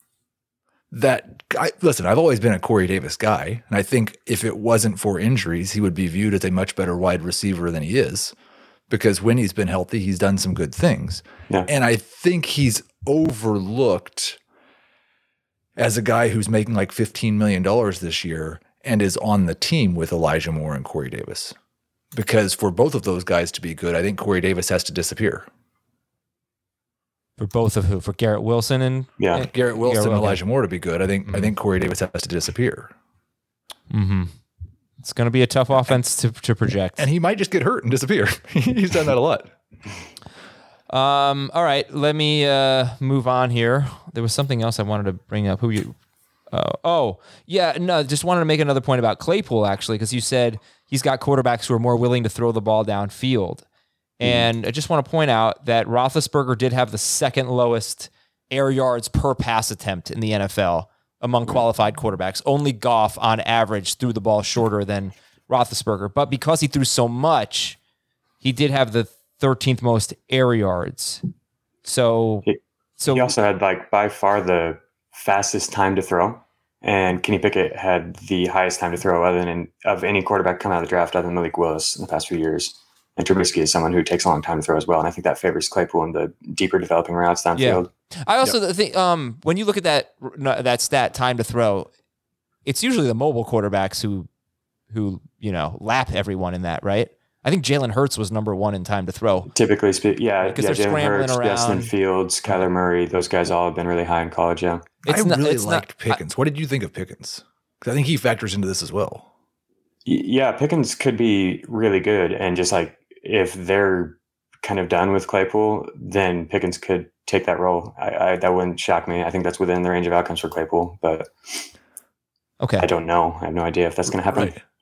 Listen, I've always been a Corey Davis guy, and I think if it wasn't for injuries, he would be viewed as a much better wide receiver than he is, because when he's been healthy, he's done some good things. Yeah. And I think he's overlooked as a guy who's making like $15 million this year and is on the team with Elijah Moore and Corey Davis. Because for both of those guys to be good, I think Corey Davis has to disappear. For both of who? For Garrett Wilson and Garrett Wilson and okay. Elijah Moore to be good, I think Corey Davis has to disappear. Mm-hmm. It's going to be a tough offense to project. And he might just get hurt and disappear. He's done that a lot. All right, let me move on here. There was something else I wanted to bring up. Just wanted to make another point about Claypool, actually, because you said he's got quarterbacks who are more willing to throw the ball downfield. And I just want to point out that Roethlisberger did have the second lowest air yards per pass attempt in the NFL among qualified quarterbacks. Only Goff, on average, threw the ball shorter than Roethlisberger. But because he threw so much, he did have the 13th most air yards. So he also had by far the fastest time to throw. And Kenny Pickett had the highest time to throw of any quarterback coming out of the draft other than Malik Willis in the past few years. And Trubisky is someone who takes a long time to throw as well. And I think that favors Claypool in the deeper developing routes downfield. Yeah. I also think when you look at that stat, time to throw, it's usually the mobile quarterbacks who lap everyone in that, right? I think Jalen Hurts was number one in time to throw. Typically speaking, because they're Jalen scrambling Hurts, around. Justin Fields, Kyler Murray, those guys all have been really high in college, yeah. I really liked Pickens. What did you think of Pickens? Because I think he factors into this as well. Yeah, Pickens could be really good. And just like if they're kind of done with Claypool, then Pickens could take that role. That wouldn't shock me. I think that's within the range of outcomes for Claypool. But okay, I don't know. I have no idea if that's going to happen. Right.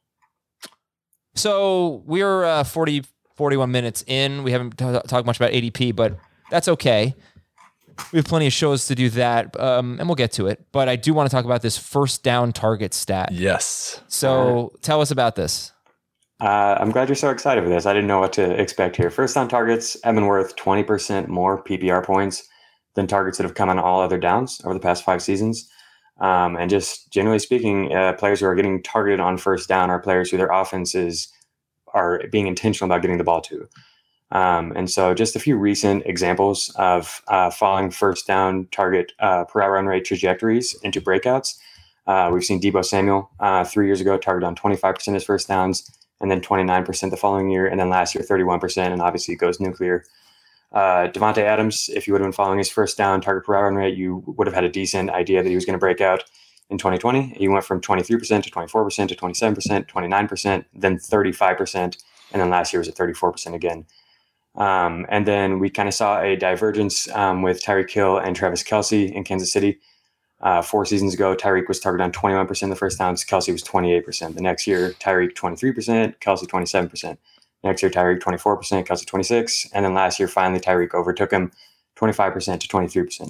So we're 41 minutes in. We haven't talked much about ADP, but that's okay. We have plenty of shows to do that, and we'll get to it. But I do want to talk about this first down target stat. Yes. So tell us about this. I'm glad you're so excited for this. I didn't know what to expect here. First down targets have been worth 20% more PPR points than targets that have come on all other downs over the past 5 seasons. And just generally speaking, players who are getting targeted on first down are players who their offenses are being intentional about getting the ball to. And so just a few recent examples of falling first down target per out run rate trajectories into breakouts. We've seen Deebo Samuel 3 years ago targeted on 25% of his first downs, and then 29% the following year, and then last year 31%, and obviously it goes nuclear. Devontae Adams, if you would have been following his first down target per out run rate, you would have had a decent idea that he was going to break out in 2020. He went from 23% to 24% to 27%, 29%, then 35%, and then last year was at 34% again. And then we kind of saw a divergence with Tyreek Hill and Travis Kelce in Kansas City. 4 seasons ago, Tyreek was targeted on 21% of the first downs. Kelce was 28%. The next year, Tyreek 23%, Kelce 27%. Next year, Tyreek 24%, Kelce 26%. And then last year, finally, Tyreek overtook him 25% to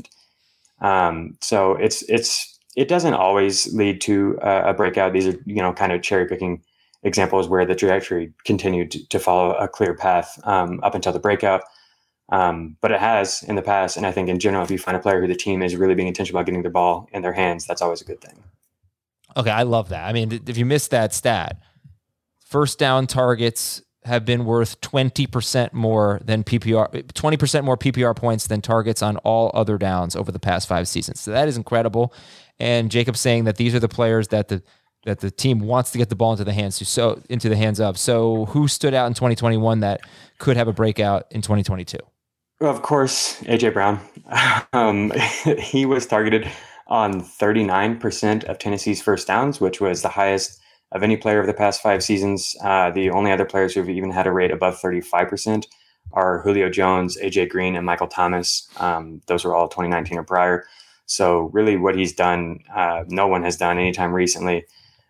23%. So it doesn't always lead to a breakout. These are, kind of cherry picking examples where the trajectory continued to follow a clear path up until the breakout. But it has in the past. And I think in general, if you find a player who the team is really being intentional about getting the ball in their hands, that's always a good thing. Okay, I love that. I mean, if you missed that stat, first down targets have been worth 20% more than PPR, 20% more PPR points than targets on all other downs over the past 5 seasons. So that is incredible. And Jacob's saying that these are the players that the team wants to get the ball into the hands of. So who stood out in 2021 that could have a breakout in 2022? Well, of course, A.J. Brown. He was targeted on 39% of Tennessee's first downs, which was the highest of any player of the past 5 seasons. The only other players who have even had a rate above 35% are Julio Jones, AJ Green, and Michael Thomas. Those were all 2019 or prior. So really what he's done, no one has done anytime recently.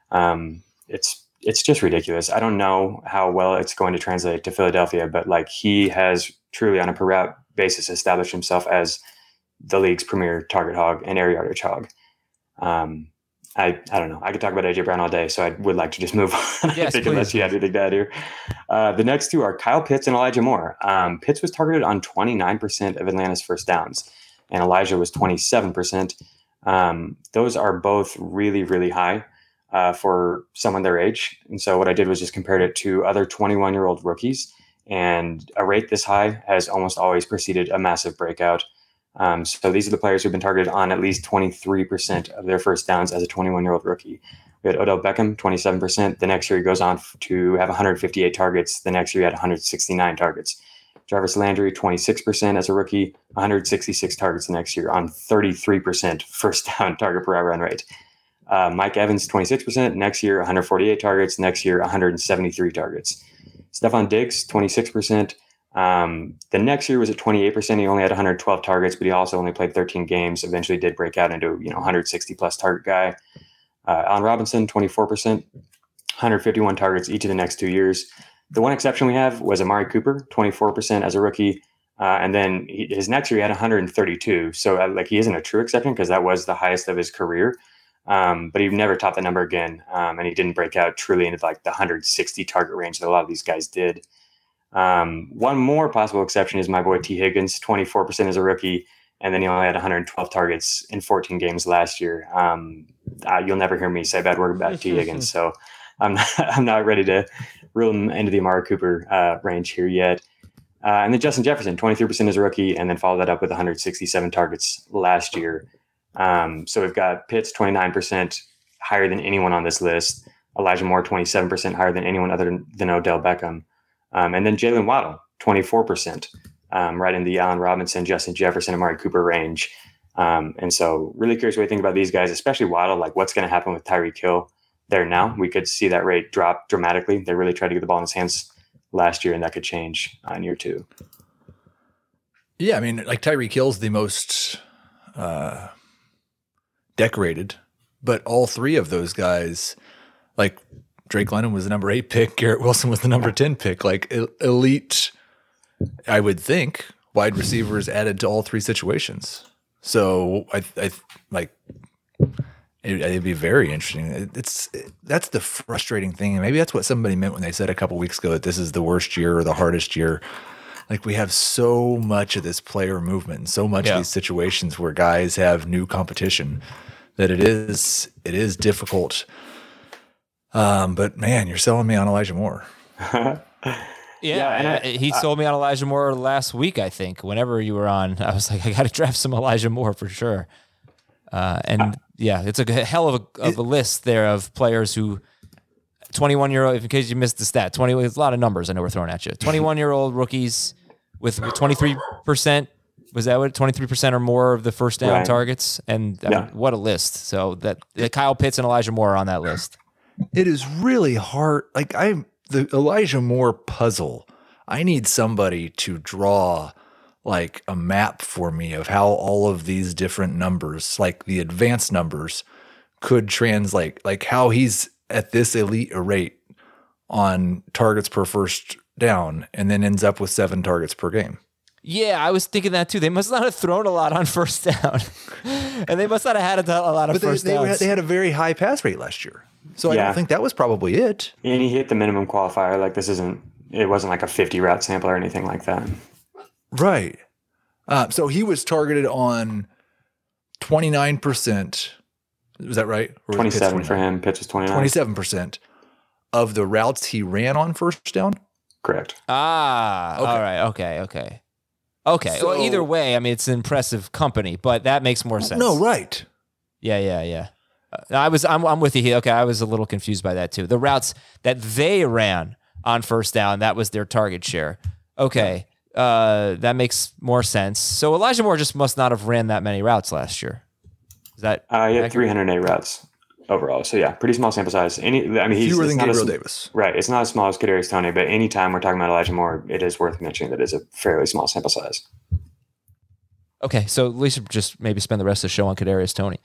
It's just ridiculous. I don't know how well it's going to translate to Philadelphia, but like he has truly on a per route basis established himself as the league's premier target hog and air yardage hog. I don't know. I could talk about AJ Brown all day, so I would like to just move on. Yes, I think please. unless you have anything to add here. The next two are Kyle Pitts and Elijah Moore. Pitts was targeted on 29% of Atlanta's first downs, and Elijah was 27%. Those are both really, really high for someone their age. And so what I did was just compared it to other 21-year-old rookies, and a rate this high has almost always preceded a massive breakout. So these are the players who've been targeted on at least 23% of their first downs as a 21-year-old rookie. We had Odell Beckham, 27%. The next year he goes on to have 158 targets. The next year he had 169 targets. Jarvis Landry, 26% as a rookie, 166 targets the next year on 33% first down target per hour run rate. Mike Evans, 26%. Next year, 148 targets. Next year, 173 targets. Stephon Diggs, 26%. The next year was at 28%. He only had 112 targets, but he also only played 13 games. Eventually did break out into 160 plus target guy. Allen Robinson, 24%, 151 targets each of the next 2 years. The one exception we have was Amari Cooper, 24% as a rookie. And then his next year he had 132. So he isn't a true exception because that was the highest of his career. But he never topped the number again. And he didn't break out truly into the 160 target range that a lot of these guys did. One more possible exception is my boy T. Higgins, 24% as a rookie, and then he only had 112 targets in 14 games last year. You'll never hear me say a bad word about T. Higgins, so I'm not ready to rule him into the Amari Cooper range here yet. And then Justin Jefferson, 23% as a rookie, and then followed that up with 167 targets last year. So we've got Pitts, 29%, higher than anyone on this list. Elijah Moore, 27%, higher than anyone other than Odell Beckham. And then Jalen Waddle, 24%, right in the Allen Robinson, Justin Jefferson, Amari Cooper range. And so really curious what you think about these guys, especially Waddle, what's going to happen with Tyreek Hill there now. We could see that rate drop dramatically. They really tried to get the ball in his hands last year, and that could change in year 2. Yeah, I mean, Tyreek Hill's the most decorated, but all three of those guys, Drake London was the number 8 pick. Garrett Wilson was the number 10 pick. Elite, I would think, wide receivers added to all three situations. So it'd be very interesting. That's the frustrating thing, and maybe that's what somebody meant when they said a couple weeks ago that this is the worst year or the hardest year. We have so much of this player movement and so much of these situations where guys have new competition that it is difficult. But man, you're selling me on Elijah Moore. He sold me on Elijah Moore last week, I think. Whenever you were on, I was like, I got to draft some Elijah Moore for sure. It's a hell of a list there of players who 21-year-old, in case you missed the stat, it's a lot of numbers I know we're throwing at you. 21-year-old rookies with 23%. Was that what 23% or more of the first down targets? And I mean, what a list. So that Kyle Pitts and Elijah Moore are on that list. It is really hard. The Elijah Moore puzzle. I need somebody to draw a map for me of how all of these different numbers, the advanced numbers, could translate. How he's at this elite rate on targets per first down and then ends up with 7 targets per game. Yeah, I was thinking that too. They must not have thrown a lot on first down. And they must not have had a lot of first downs. They had a very high pass rate last year. So I don't think that was probably it. And he hit the minimum qualifier. It wasn't like a 50 route sample or anything like that. Right. So he was targeted on 29%. Was that right? Or 27 for him. Pitts was 29. 27% of the routes he ran on first down? Correct. Okay. All right. Okay. So, well, either way, I mean, it's an impressive company, but that makes more sense. No, right. Yeah. I'm with you here. Okay, I was a little confused by that too. The routes that they ran on first down, that was their target share. Okay, that makes more sense. So Elijah Moore just must not have ran that many routes last year. Is that he had 308 routes. overall. So yeah, pretty small sample size. Fewer than Gabriel Davis. Right. It's not as small as Kadarius Toney, but anytime we're talking about Elijah Moore, it is worth mentioning that it's a fairly small sample size. Okay, so at least just maybe spend the rest of the show on Kadarius Toney.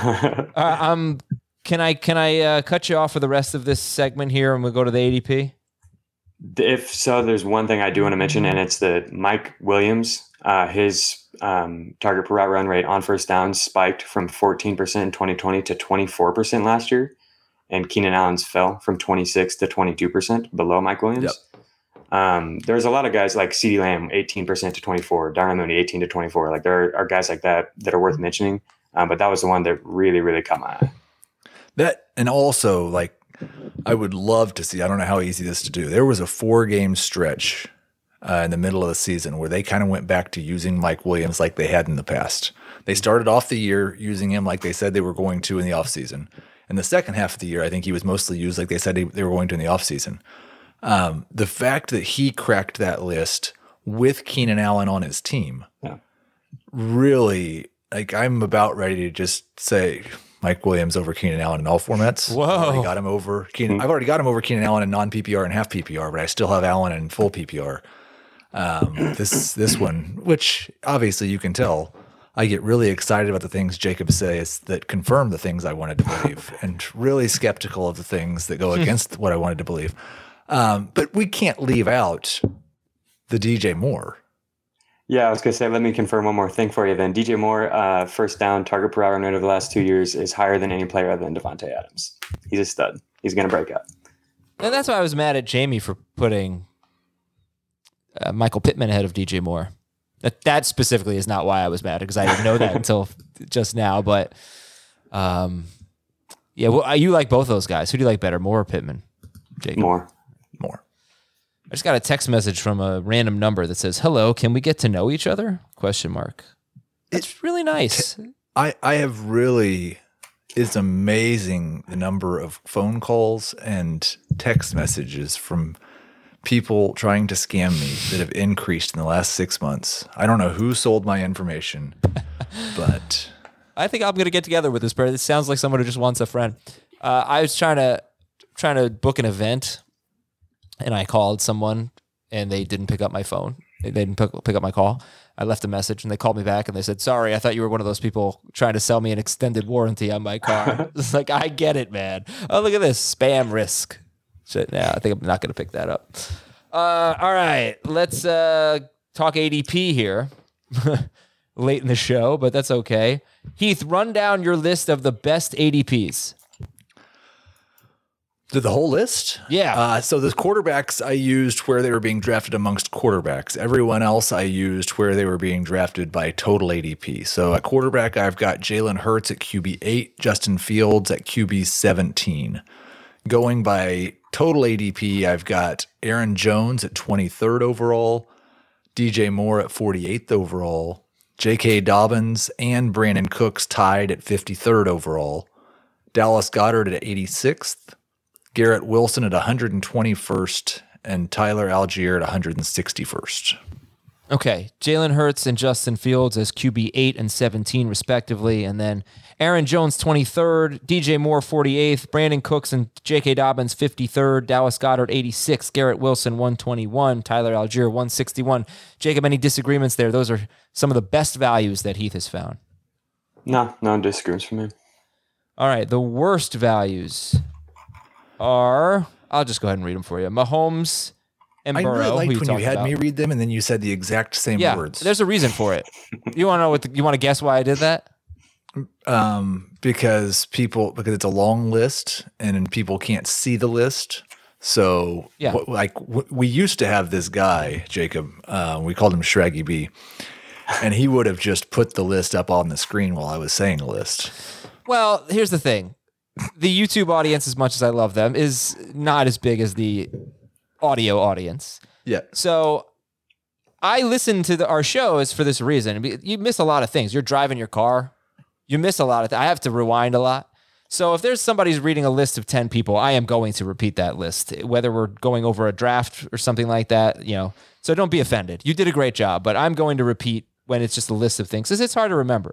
Can I cut you off for the rest of this segment here, and we'll go to the ADP? If so, there's one thing I do want to mention, and it's that Mike Williams, his target per route run rate on first down spiked from 14% in 2020 to 24% last year, and Keenan Allen's fell from 26 to 22% below Mike Williams. Yep. There's a lot of guys like CeeDee Lamb, 18% to 24, Darnell Mooney, 18 to 24. Like there are guys like that are worth mentioning, but that was the one that really, really caught my eye. That, and also, like, I would love to see, I don't know how easy this is to do. There was a 4-game stretch in the middle of the season where they kind of went back to using Mike Williams like they had in the past. They started off the year using him like they said they were going to in the offseason. In the second half of the year, I think he was mostly used like they said they were going to in the offseason. The fact that he cracked that list with Keenan Allen on his team, really, like, I'm about ready to just say Mike Williams over Keenan Allen in all formats. Whoa. I've already got him over Keenan Allen in non-PPR and half PPR, but I still have Allen in full PPR. This one, which obviously you can tell, I get really excited about the things Jacob says that confirm the things I wanted to believe, and really skeptical of the things that go against what I wanted to believe. But we can't leave out the DJ Moore. Yeah, I was going to say, let me confirm one more thing for you then. DJ Moore, first down target per hour rate over the last 2 years is higher than any player other than Devontae Adams. He's a stud. He's going to break out. And that's why I was mad at Jamie for putting Michael Pittman ahead of DJ Moore. That specifically is not why I was mad, because I didn't know that until just now. But yeah, well, you like both those guys. Who do you like better, Moore or Pittman? Jacob? More. I just got a text message from a random number that says, "Hello, can we get to know each other?" ? It's really nice. I have really, it's amazing the number of phone calls and text messages from people trying to scam me that have increased in the last 6 months. I don't know who sold my information, but I think I'm going to get together with this person. This sounds like someone who just wants a friend. I was trying to book an event, and I called someone, and they didn't pick up my phone. They didn't pick up my call. I left a message, and they called me back, and they said, "Sorry, I thought you were one of those people trying to sell me an extended warranty on my car." It's like, I get it, man. Oh, look at this. Spam risk. Shit, yeah, I think I'm not going to pick that up. All right, let's talk ADP here. Late in the show, but that's okay. Heath, run down your list of the best ADPs. The whole list? Yeah. So the quarterbacks I used where they were being drafted amongst quarterbacks. Everyone else I used where they were being drafted by total ADP. So at quarterback, I've got Jalen Hurts at QB8, Justin Fields at QB17. Going by total ADP, I've got Aaron Jones at 23rd overall, DJ Moore at 48th overall, J.K. Dobbins and Brandon Cooks tied at 53rd overall, Dallas Goedert at 86th, Garrett Wilson at 121st, and Tyler Algier at 161st. Okay, Jalen Hurts and Justin Fields as QB 8 and 17 respectively, and then Aaron Jones 23rd, DJ Moore 48th, Brandon Cooks and J.K. Dobbins 53rd, Dallas Goedert 86th, Garrett Wilson 121, Tyler Algier 161. Jacob, any disagreements there? Those are some of the best values that Heath has found. No disagreements from me. All right, the worst values are, I'll just go ahead and read them for you. Mahomes and Burrow. I really liked when you had me read them and then you said the exact same words. There's a reason for it. You want to know you want to guess why I did that? Because it's a long list and people can't see the list. So yeah. We used to have this guy, Jacob, we called him Shraggy B, and he would have just put the list up on the screen while I was saying the list. Well, here's the thing. The YouTube audience, as much as I love them, is not as big as the audio audience. Yeah. So I listen to our shows for this reason. You miss a lot of things. You're driving your car. You miss a lot of things. I have to rewind a lot. So if there's somebody's reading a list of 10 people, I am going to repeat that list, whether we're going over a draft or something like that, So don't be offended. You did a great job, but I'm going to repeat when it's just a list of things, because it's hard to remember.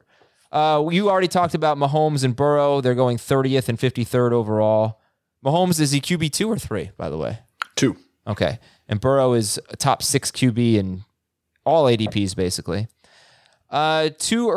You already talked about Mahomes and Burrow. They're going 30th and 53rd overall. Mahomes, is he QB 2 or 3, by the way? 2. Okay. And Burrow is a top 6 QB in all ADPs, basically. 4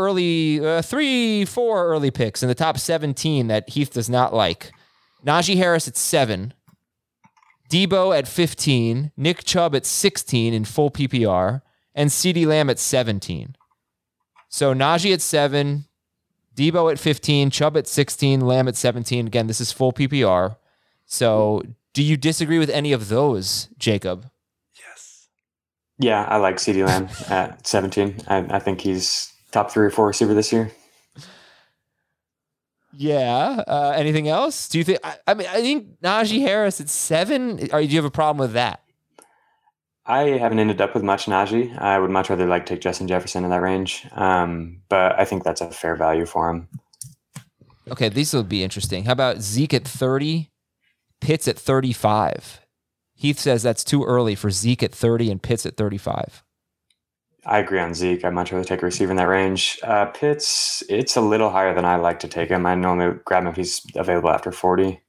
early picks in the top 17 that Heath does not like. Najee Harris at 7. Debo at 15. Nick Chubb at 16 in full PPR. And CeeDee Lamb at 17. So Najee at 7. Debo at 15. Chubb at 16. Lamb at 17. Again, this is full PPR. So do you disagree with any of those, Jacob? Yeah, I like CeeDee Lamb at 17. I think he's top 3 or 4 receiver this year. Yeah. Anything else? Do you think? I think Najee Harris at 7. Or do you have a problem with that? I haven't ended up with much Najee. I would much rather take Justin Jefferson in that range. But I think that's a fair value for him. Okay, these will be interesting. How about Zeke at 30, Pitts at 35? Heath says that's too early for Zeke at 30 and Pitts at 35. I agree on Zeke. I'd much rather take a receiver in that range. Pitts, it's a little higher than I like to take him. I normally grab him if he's available after 40.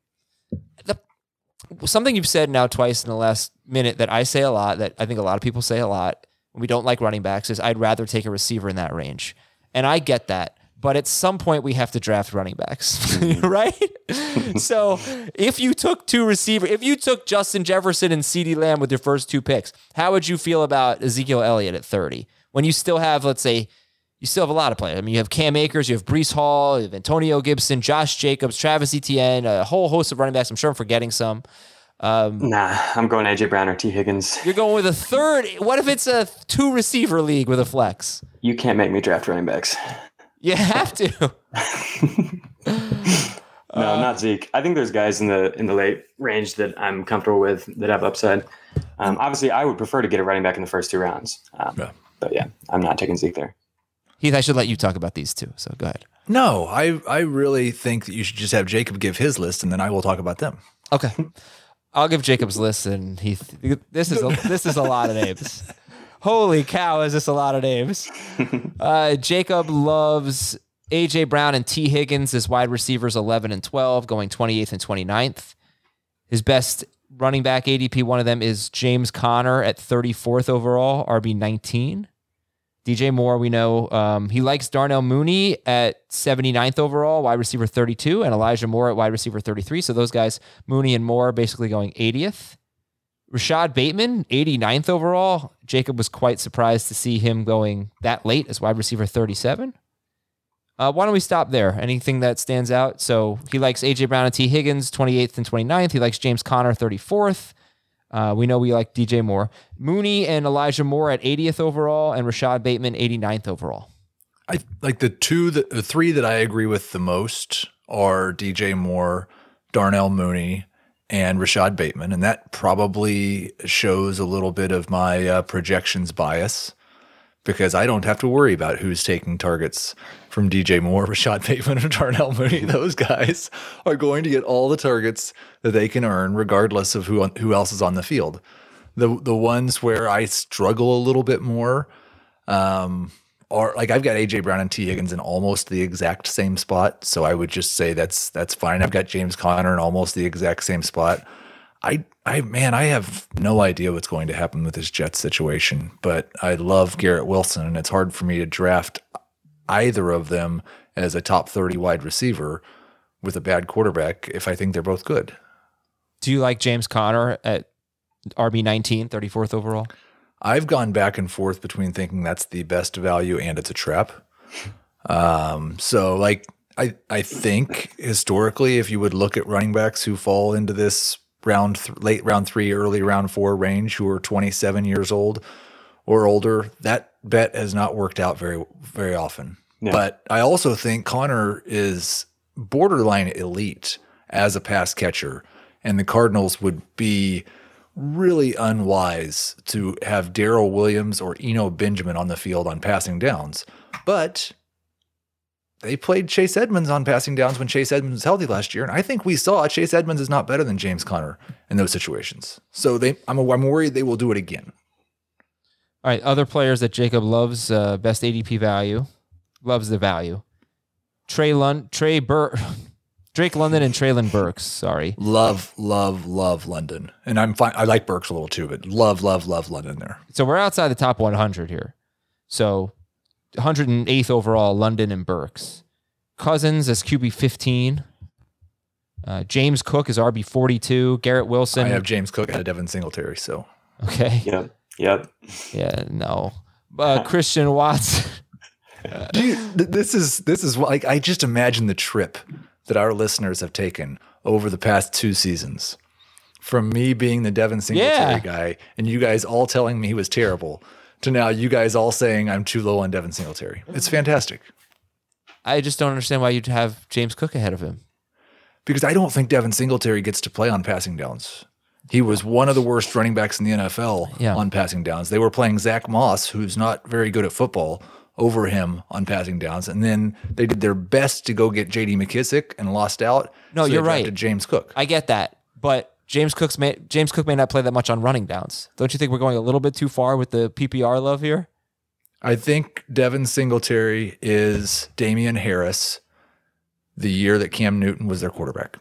Something you've said now twice in the last minute that I say a lot, that I think a lot of people say a lot when we don't like running backs, is I'd rather take a receiver in that range. And I get that. But at some point, we have to draft running backs, right? So if you took 2 receivers, if you took Justin Jefferson and CeeDee Lamb with your first 2 picks, how would you feel about Ezekiel Elliott at 30? When you still have, let's say, you still have a lot of players. I mean, you have Cam Akers, you have Breece Hall, you have Antonio Gibson, Josh Jacobs, Travis Etienne, a whole host of running backs. I'm sure I'm forgetting some. Nah, I'm going A.J. Brown or T. Higgins. You're going with a third. What if it's a 2-receiver league with a flex? You can't make me draft running backs. You have to. No, not Zeke. I think there's guys in the late range that I'm comfortable with that have upside. Obviously, I would prefer to get a running back in the first 2 rounds. But yeah, I'm not taking Zeke there. Heath, I should let you talk about these 2, so go ahead. No, I really think that you should just have Jacob give his list, and then I will talk about them. Okay. I'll give Jacob's list, and Heath. This is a lot of names. Holy cow, is this a lot of names? Jacob loves A.J. Brown and T. Higgins as wide receivers 11 and 12, going 28th and 29th. His best running back ADP, one of them is James Conner at 34th overall, RB 19. DJ Moore, we know he likes Darnell Mooney at 79th overall, wide receiver 32, and Elijah Moore at wide receiver 33. So those guys, Mooney and Moore, basically going 80th. Rashad Bateman, 89th overall. Jacob was quite surprised to see him going that late as wide receiver 37. Why don't we stop there? Anything that stands out? So he likes A.J. Brown and T. Higgins, 28th and 29th. He likes James Conner, 34th. We know we like DJ Moore. Mooney and Elijah Moore at 80th overall, and Rashad Bateman, 89th overall. I like the 3 that I agree with the most are DJ Moore, Darnell Mooney, and Rashad Bateman, and that probably shows a little bit of my projections bias because I don't have to worry about who's taking targets from DJ Moore, Rashad Bateman, and Darnell Mooney. Those guys are going to get all the targets that they can earn regardless of who else is on the field. The ones where I struggle a little bit more are like I've got A.J. Brown and T. Higgins in almost the exact same spot, so I would just say that's fine. I've got James Conner in almost the exact same spot. I have no idea what's going to happen with this Jets situation, but I love Garrett Wilson, and it's hard for me to draft either of them as a top 30 wide receiver with a bad quarterback if I think they're both good. Do you like James Conner at RB 19, 34th overall? I've gone back and forth between thinking that's the best value and it's a trap. So like I think historically, if you would look at running backs who fall into this late round 3, early round 4 range, who are 27 years old or older, that bet has not worked out very, very often. Yeah. But I also think Conner is borderline elite as a pass catcher, and the Cardinals would be really unwise to have Darrell Williams or Eno Benjamin on the field on passing downs. But they played Chase Edmonds on passing downs when Chase Edmonds was healthy last year, and I think we saw Chase Edmonds is not better than James Conner in those situations. So I'm worried they will do it again. All right, other players that Jacob loves, best ADP value. Loves the value. Drake London and Treylon Burks. Sorry. Love London. And I'm fine. I like Burks a little too, but love London there. So we're outside the top 100 here. So 108th overall, London and Burks. Cousins as QB 15. James Cook is RB 42. Garrett Wilson. I have James Cook and Devin Singletary. So okay. Yep. Yeah. No. Christian Watson. Dude, this is like, I just imagine the trip that our listeners have taken over the past 2 seasons, from me being the Devin Singletary guy and you guys all telling me he was terrible, to now you guys all saying I'm too low on Devin Singletary. It's fantastic. I just don't understand why you'd have James Cook ahead of him. Because I don't think Devin Singletary gets to play on passing downs. He was one of the worst running backs in the NFL on passing downs. They were playing Zach Moss, who's not very good at football, over him on passing downs. And then they did their best to go get J.D. McKissick and lost out. No, so you're they drafted right. James Cook. I get that. But James Cook may not play that much on running downs. Don't you think we're going a little bit too far with the PPR love here? I think Devin Singletary is Damian Harris the year that Cam Newton was their quarterback.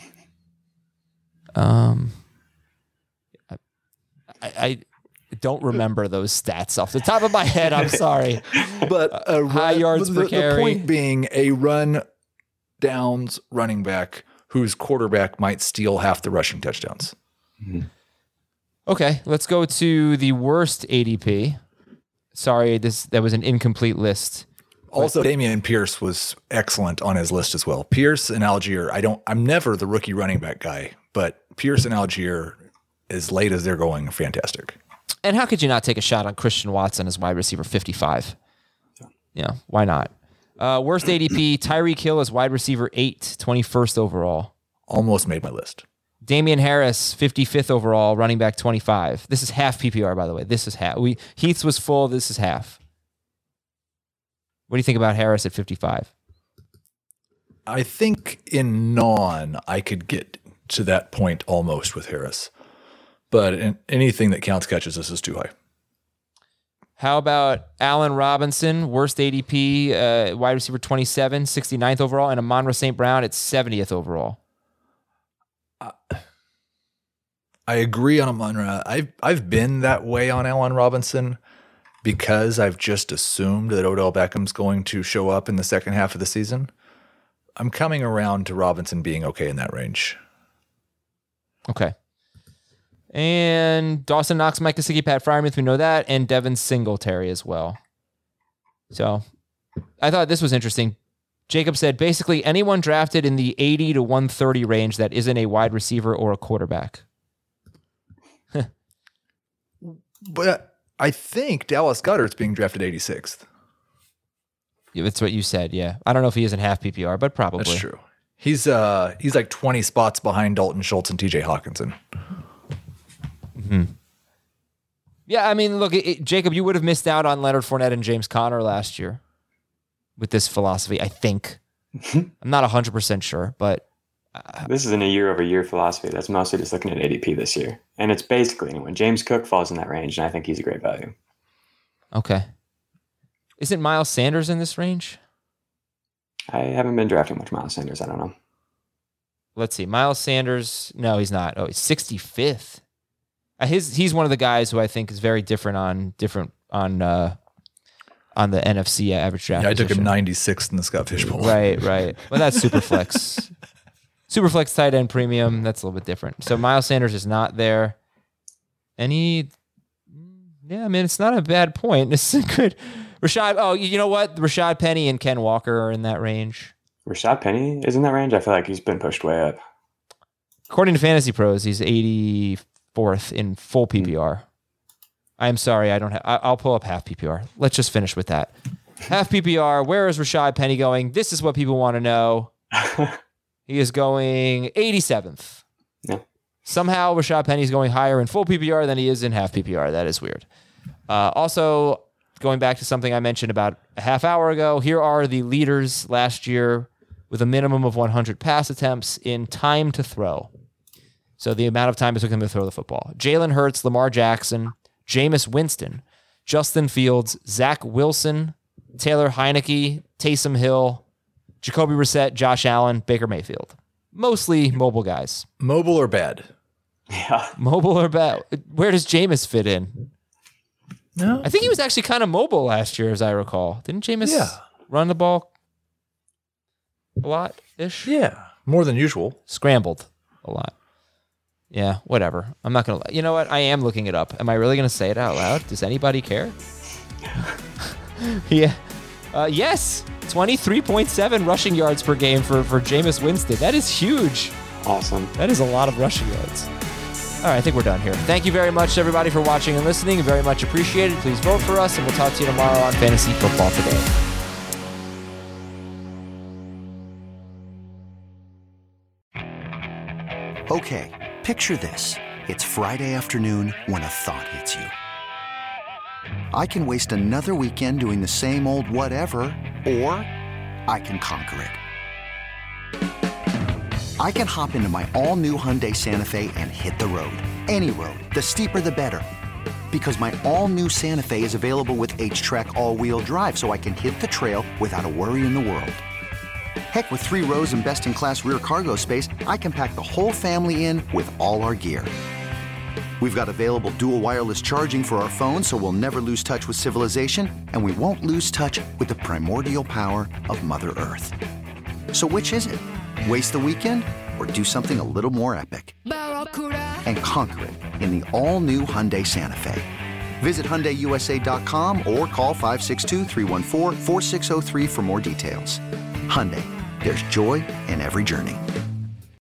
I don't remember those stats off the top of my head. I'm sorry. But high yards per carry. The point being a run downs running back whose quarterback might steal half the rushing touchdowns. Mm-hmm. Okay, let's go to the worst ADP. Sorry, that was an incomplete list. Also, Damian Pierce was excellent on his list as well. Pierce and Algier. I'm never the rookie running back guy, but Pierce and Algier, as late as they're going, are fantastic. And how could you not take a shot on Christian Watson as wide receiver 55? Yeah, why not? Worst ADP, Tyreek Hill as wide receiver 8, 21st overall. Almost made my list. Damian Harris, 55th overall, running back 25. This is half PPR, by the way. This is half. Heath's was full. This is half. What do you think about Harris at 55? I think in I could get to that point almost with Harris. But in anything that counts catches, this is too high. How about Allen Robinson, worst ADP, wide receiver 27, 69th overall, and Amon-Ra St. Brown at 70th overall? I agree on Amon-Ra. I've been that way on Allen Robinson because I've just assumed that Odell Beckham's going to show up in the second half of the season. I'm coming around to Robinson being okay in that range. Okay. And Dawson Knox, Mike Gesicki, Pat Freiermuth, we know that, and Devin Singletary as well. So I thought this was interesting. Jacob said, basically anyone drafted in the 80 to 130 range that isn't a wide receiver or a quarterback. But I think Dallas Goedert's being drafted 86th. Yeah, that's what you said, yeah. I don't know if he is in half PPR, but probably. That's true. He's like 20 spots behind Dalton Schultz and TJ Hawkinson. Mm-hmm. Yeah, I mean, look, Jacob, you would have missed out on Leonard Fournette and James Conner last year with this philosophy, I think. I'm not 100% sure, but... This isn't a year-over-year philosophy. That's mostly just looking at ADP this year. And it's basically anyone. James Cook falls in that range, and I think he's a great value. Okay. Isn't Miles Sanders in this range? I haven't been drafting much Miles Sanders. I don't know. Let's see. Miles Sanders. No, he's not. Oh, he's 65th. He's one of the guys who I think is very different on the NFC average draft. Yeah, I took him position. 96th in the Scott Fishbowl. Right. Well, that's Superflex. Superflex tight end premium. That's a little bit different. So Miles Sanders is not there. Yeah, I mean, it's not a bad point. This is good. Rashad. Oh, you know what? Rashad Penny and Ken Walker are in that range. Rashad Penny is in that range? I feel like he's been pushed way up. According to Fantasy Pros, he's 84th in full PPR. I'm sorry, I'll pull up half PPR. Let's just finish with that. Half PPR, where is Rashad Penny going? This is what people want to know. He is going 87th. Yeah. Somehow Rashad Penny's going higher in full PPR than he is in half PPR. That is weird. Also, going back to something I mentioned about a half hour ago, here are the leaders last year with a minimum of 100 pass attempts in time to throw. So the amount of time it took him to throw the football. Jalen Hurts, Lamar Jackson, Jameis Winston, Justin Fields, Zach Wilson, Taylor Heineke, Taysom Hill, Jacoby Brissett, Josh Allen, Baker Mayfield. Mostly mobile guys. Mobile or bad? Yeah. Mobile or bad? Where does Jameis fit in? No. I think he was actually kind of mobile last year, as I recall. Didn't Jameis run the ball a lot-ish? Yeah. More than usual. Scrambled a lot. Yeah, whatever. I'm not going to... You know what? I am looking it up. Am I really going to say it out loud? Does anybody care? Yeah. Yes. 23.7 rushing yards per game for Jameis Winston. That is huge. Awesome. That is a lot of rushing yards. All right, I think we're done here. Thank you very much, everybody, for watching and listening. Very much appreciated. Please vote for us, and we'll talk to you tomorrow on Fantasy Football Today. Okay, picture this. It's Friday afternoon when a thought hits you. I can waste another weekend doing the same old whatever, or I can conquer it. I can hop into my all-new Hyundai Santa Fe and hit the road. Any road. The steeper, the better. Because my all-new Santa Fe is available with H-Track all-wheel drive, so I can hit the trail without a worry in the world. Heck, with 3 rows and best-in-class rear cargo space, I can pack the whole family in with all our gear. We've got available dual wireless charging for our phones, so we'll never lose touch with civilization, and we won't lose touch with the primordial power of Mother Earth. So which is it? Waste the weekend or do something a little more epic? And conquer it in the all-new Hyundai Santa Fe. Visit HyundaiUSA.com or call 562-314-4603 for more details. Hyundai, there's joy in every journey.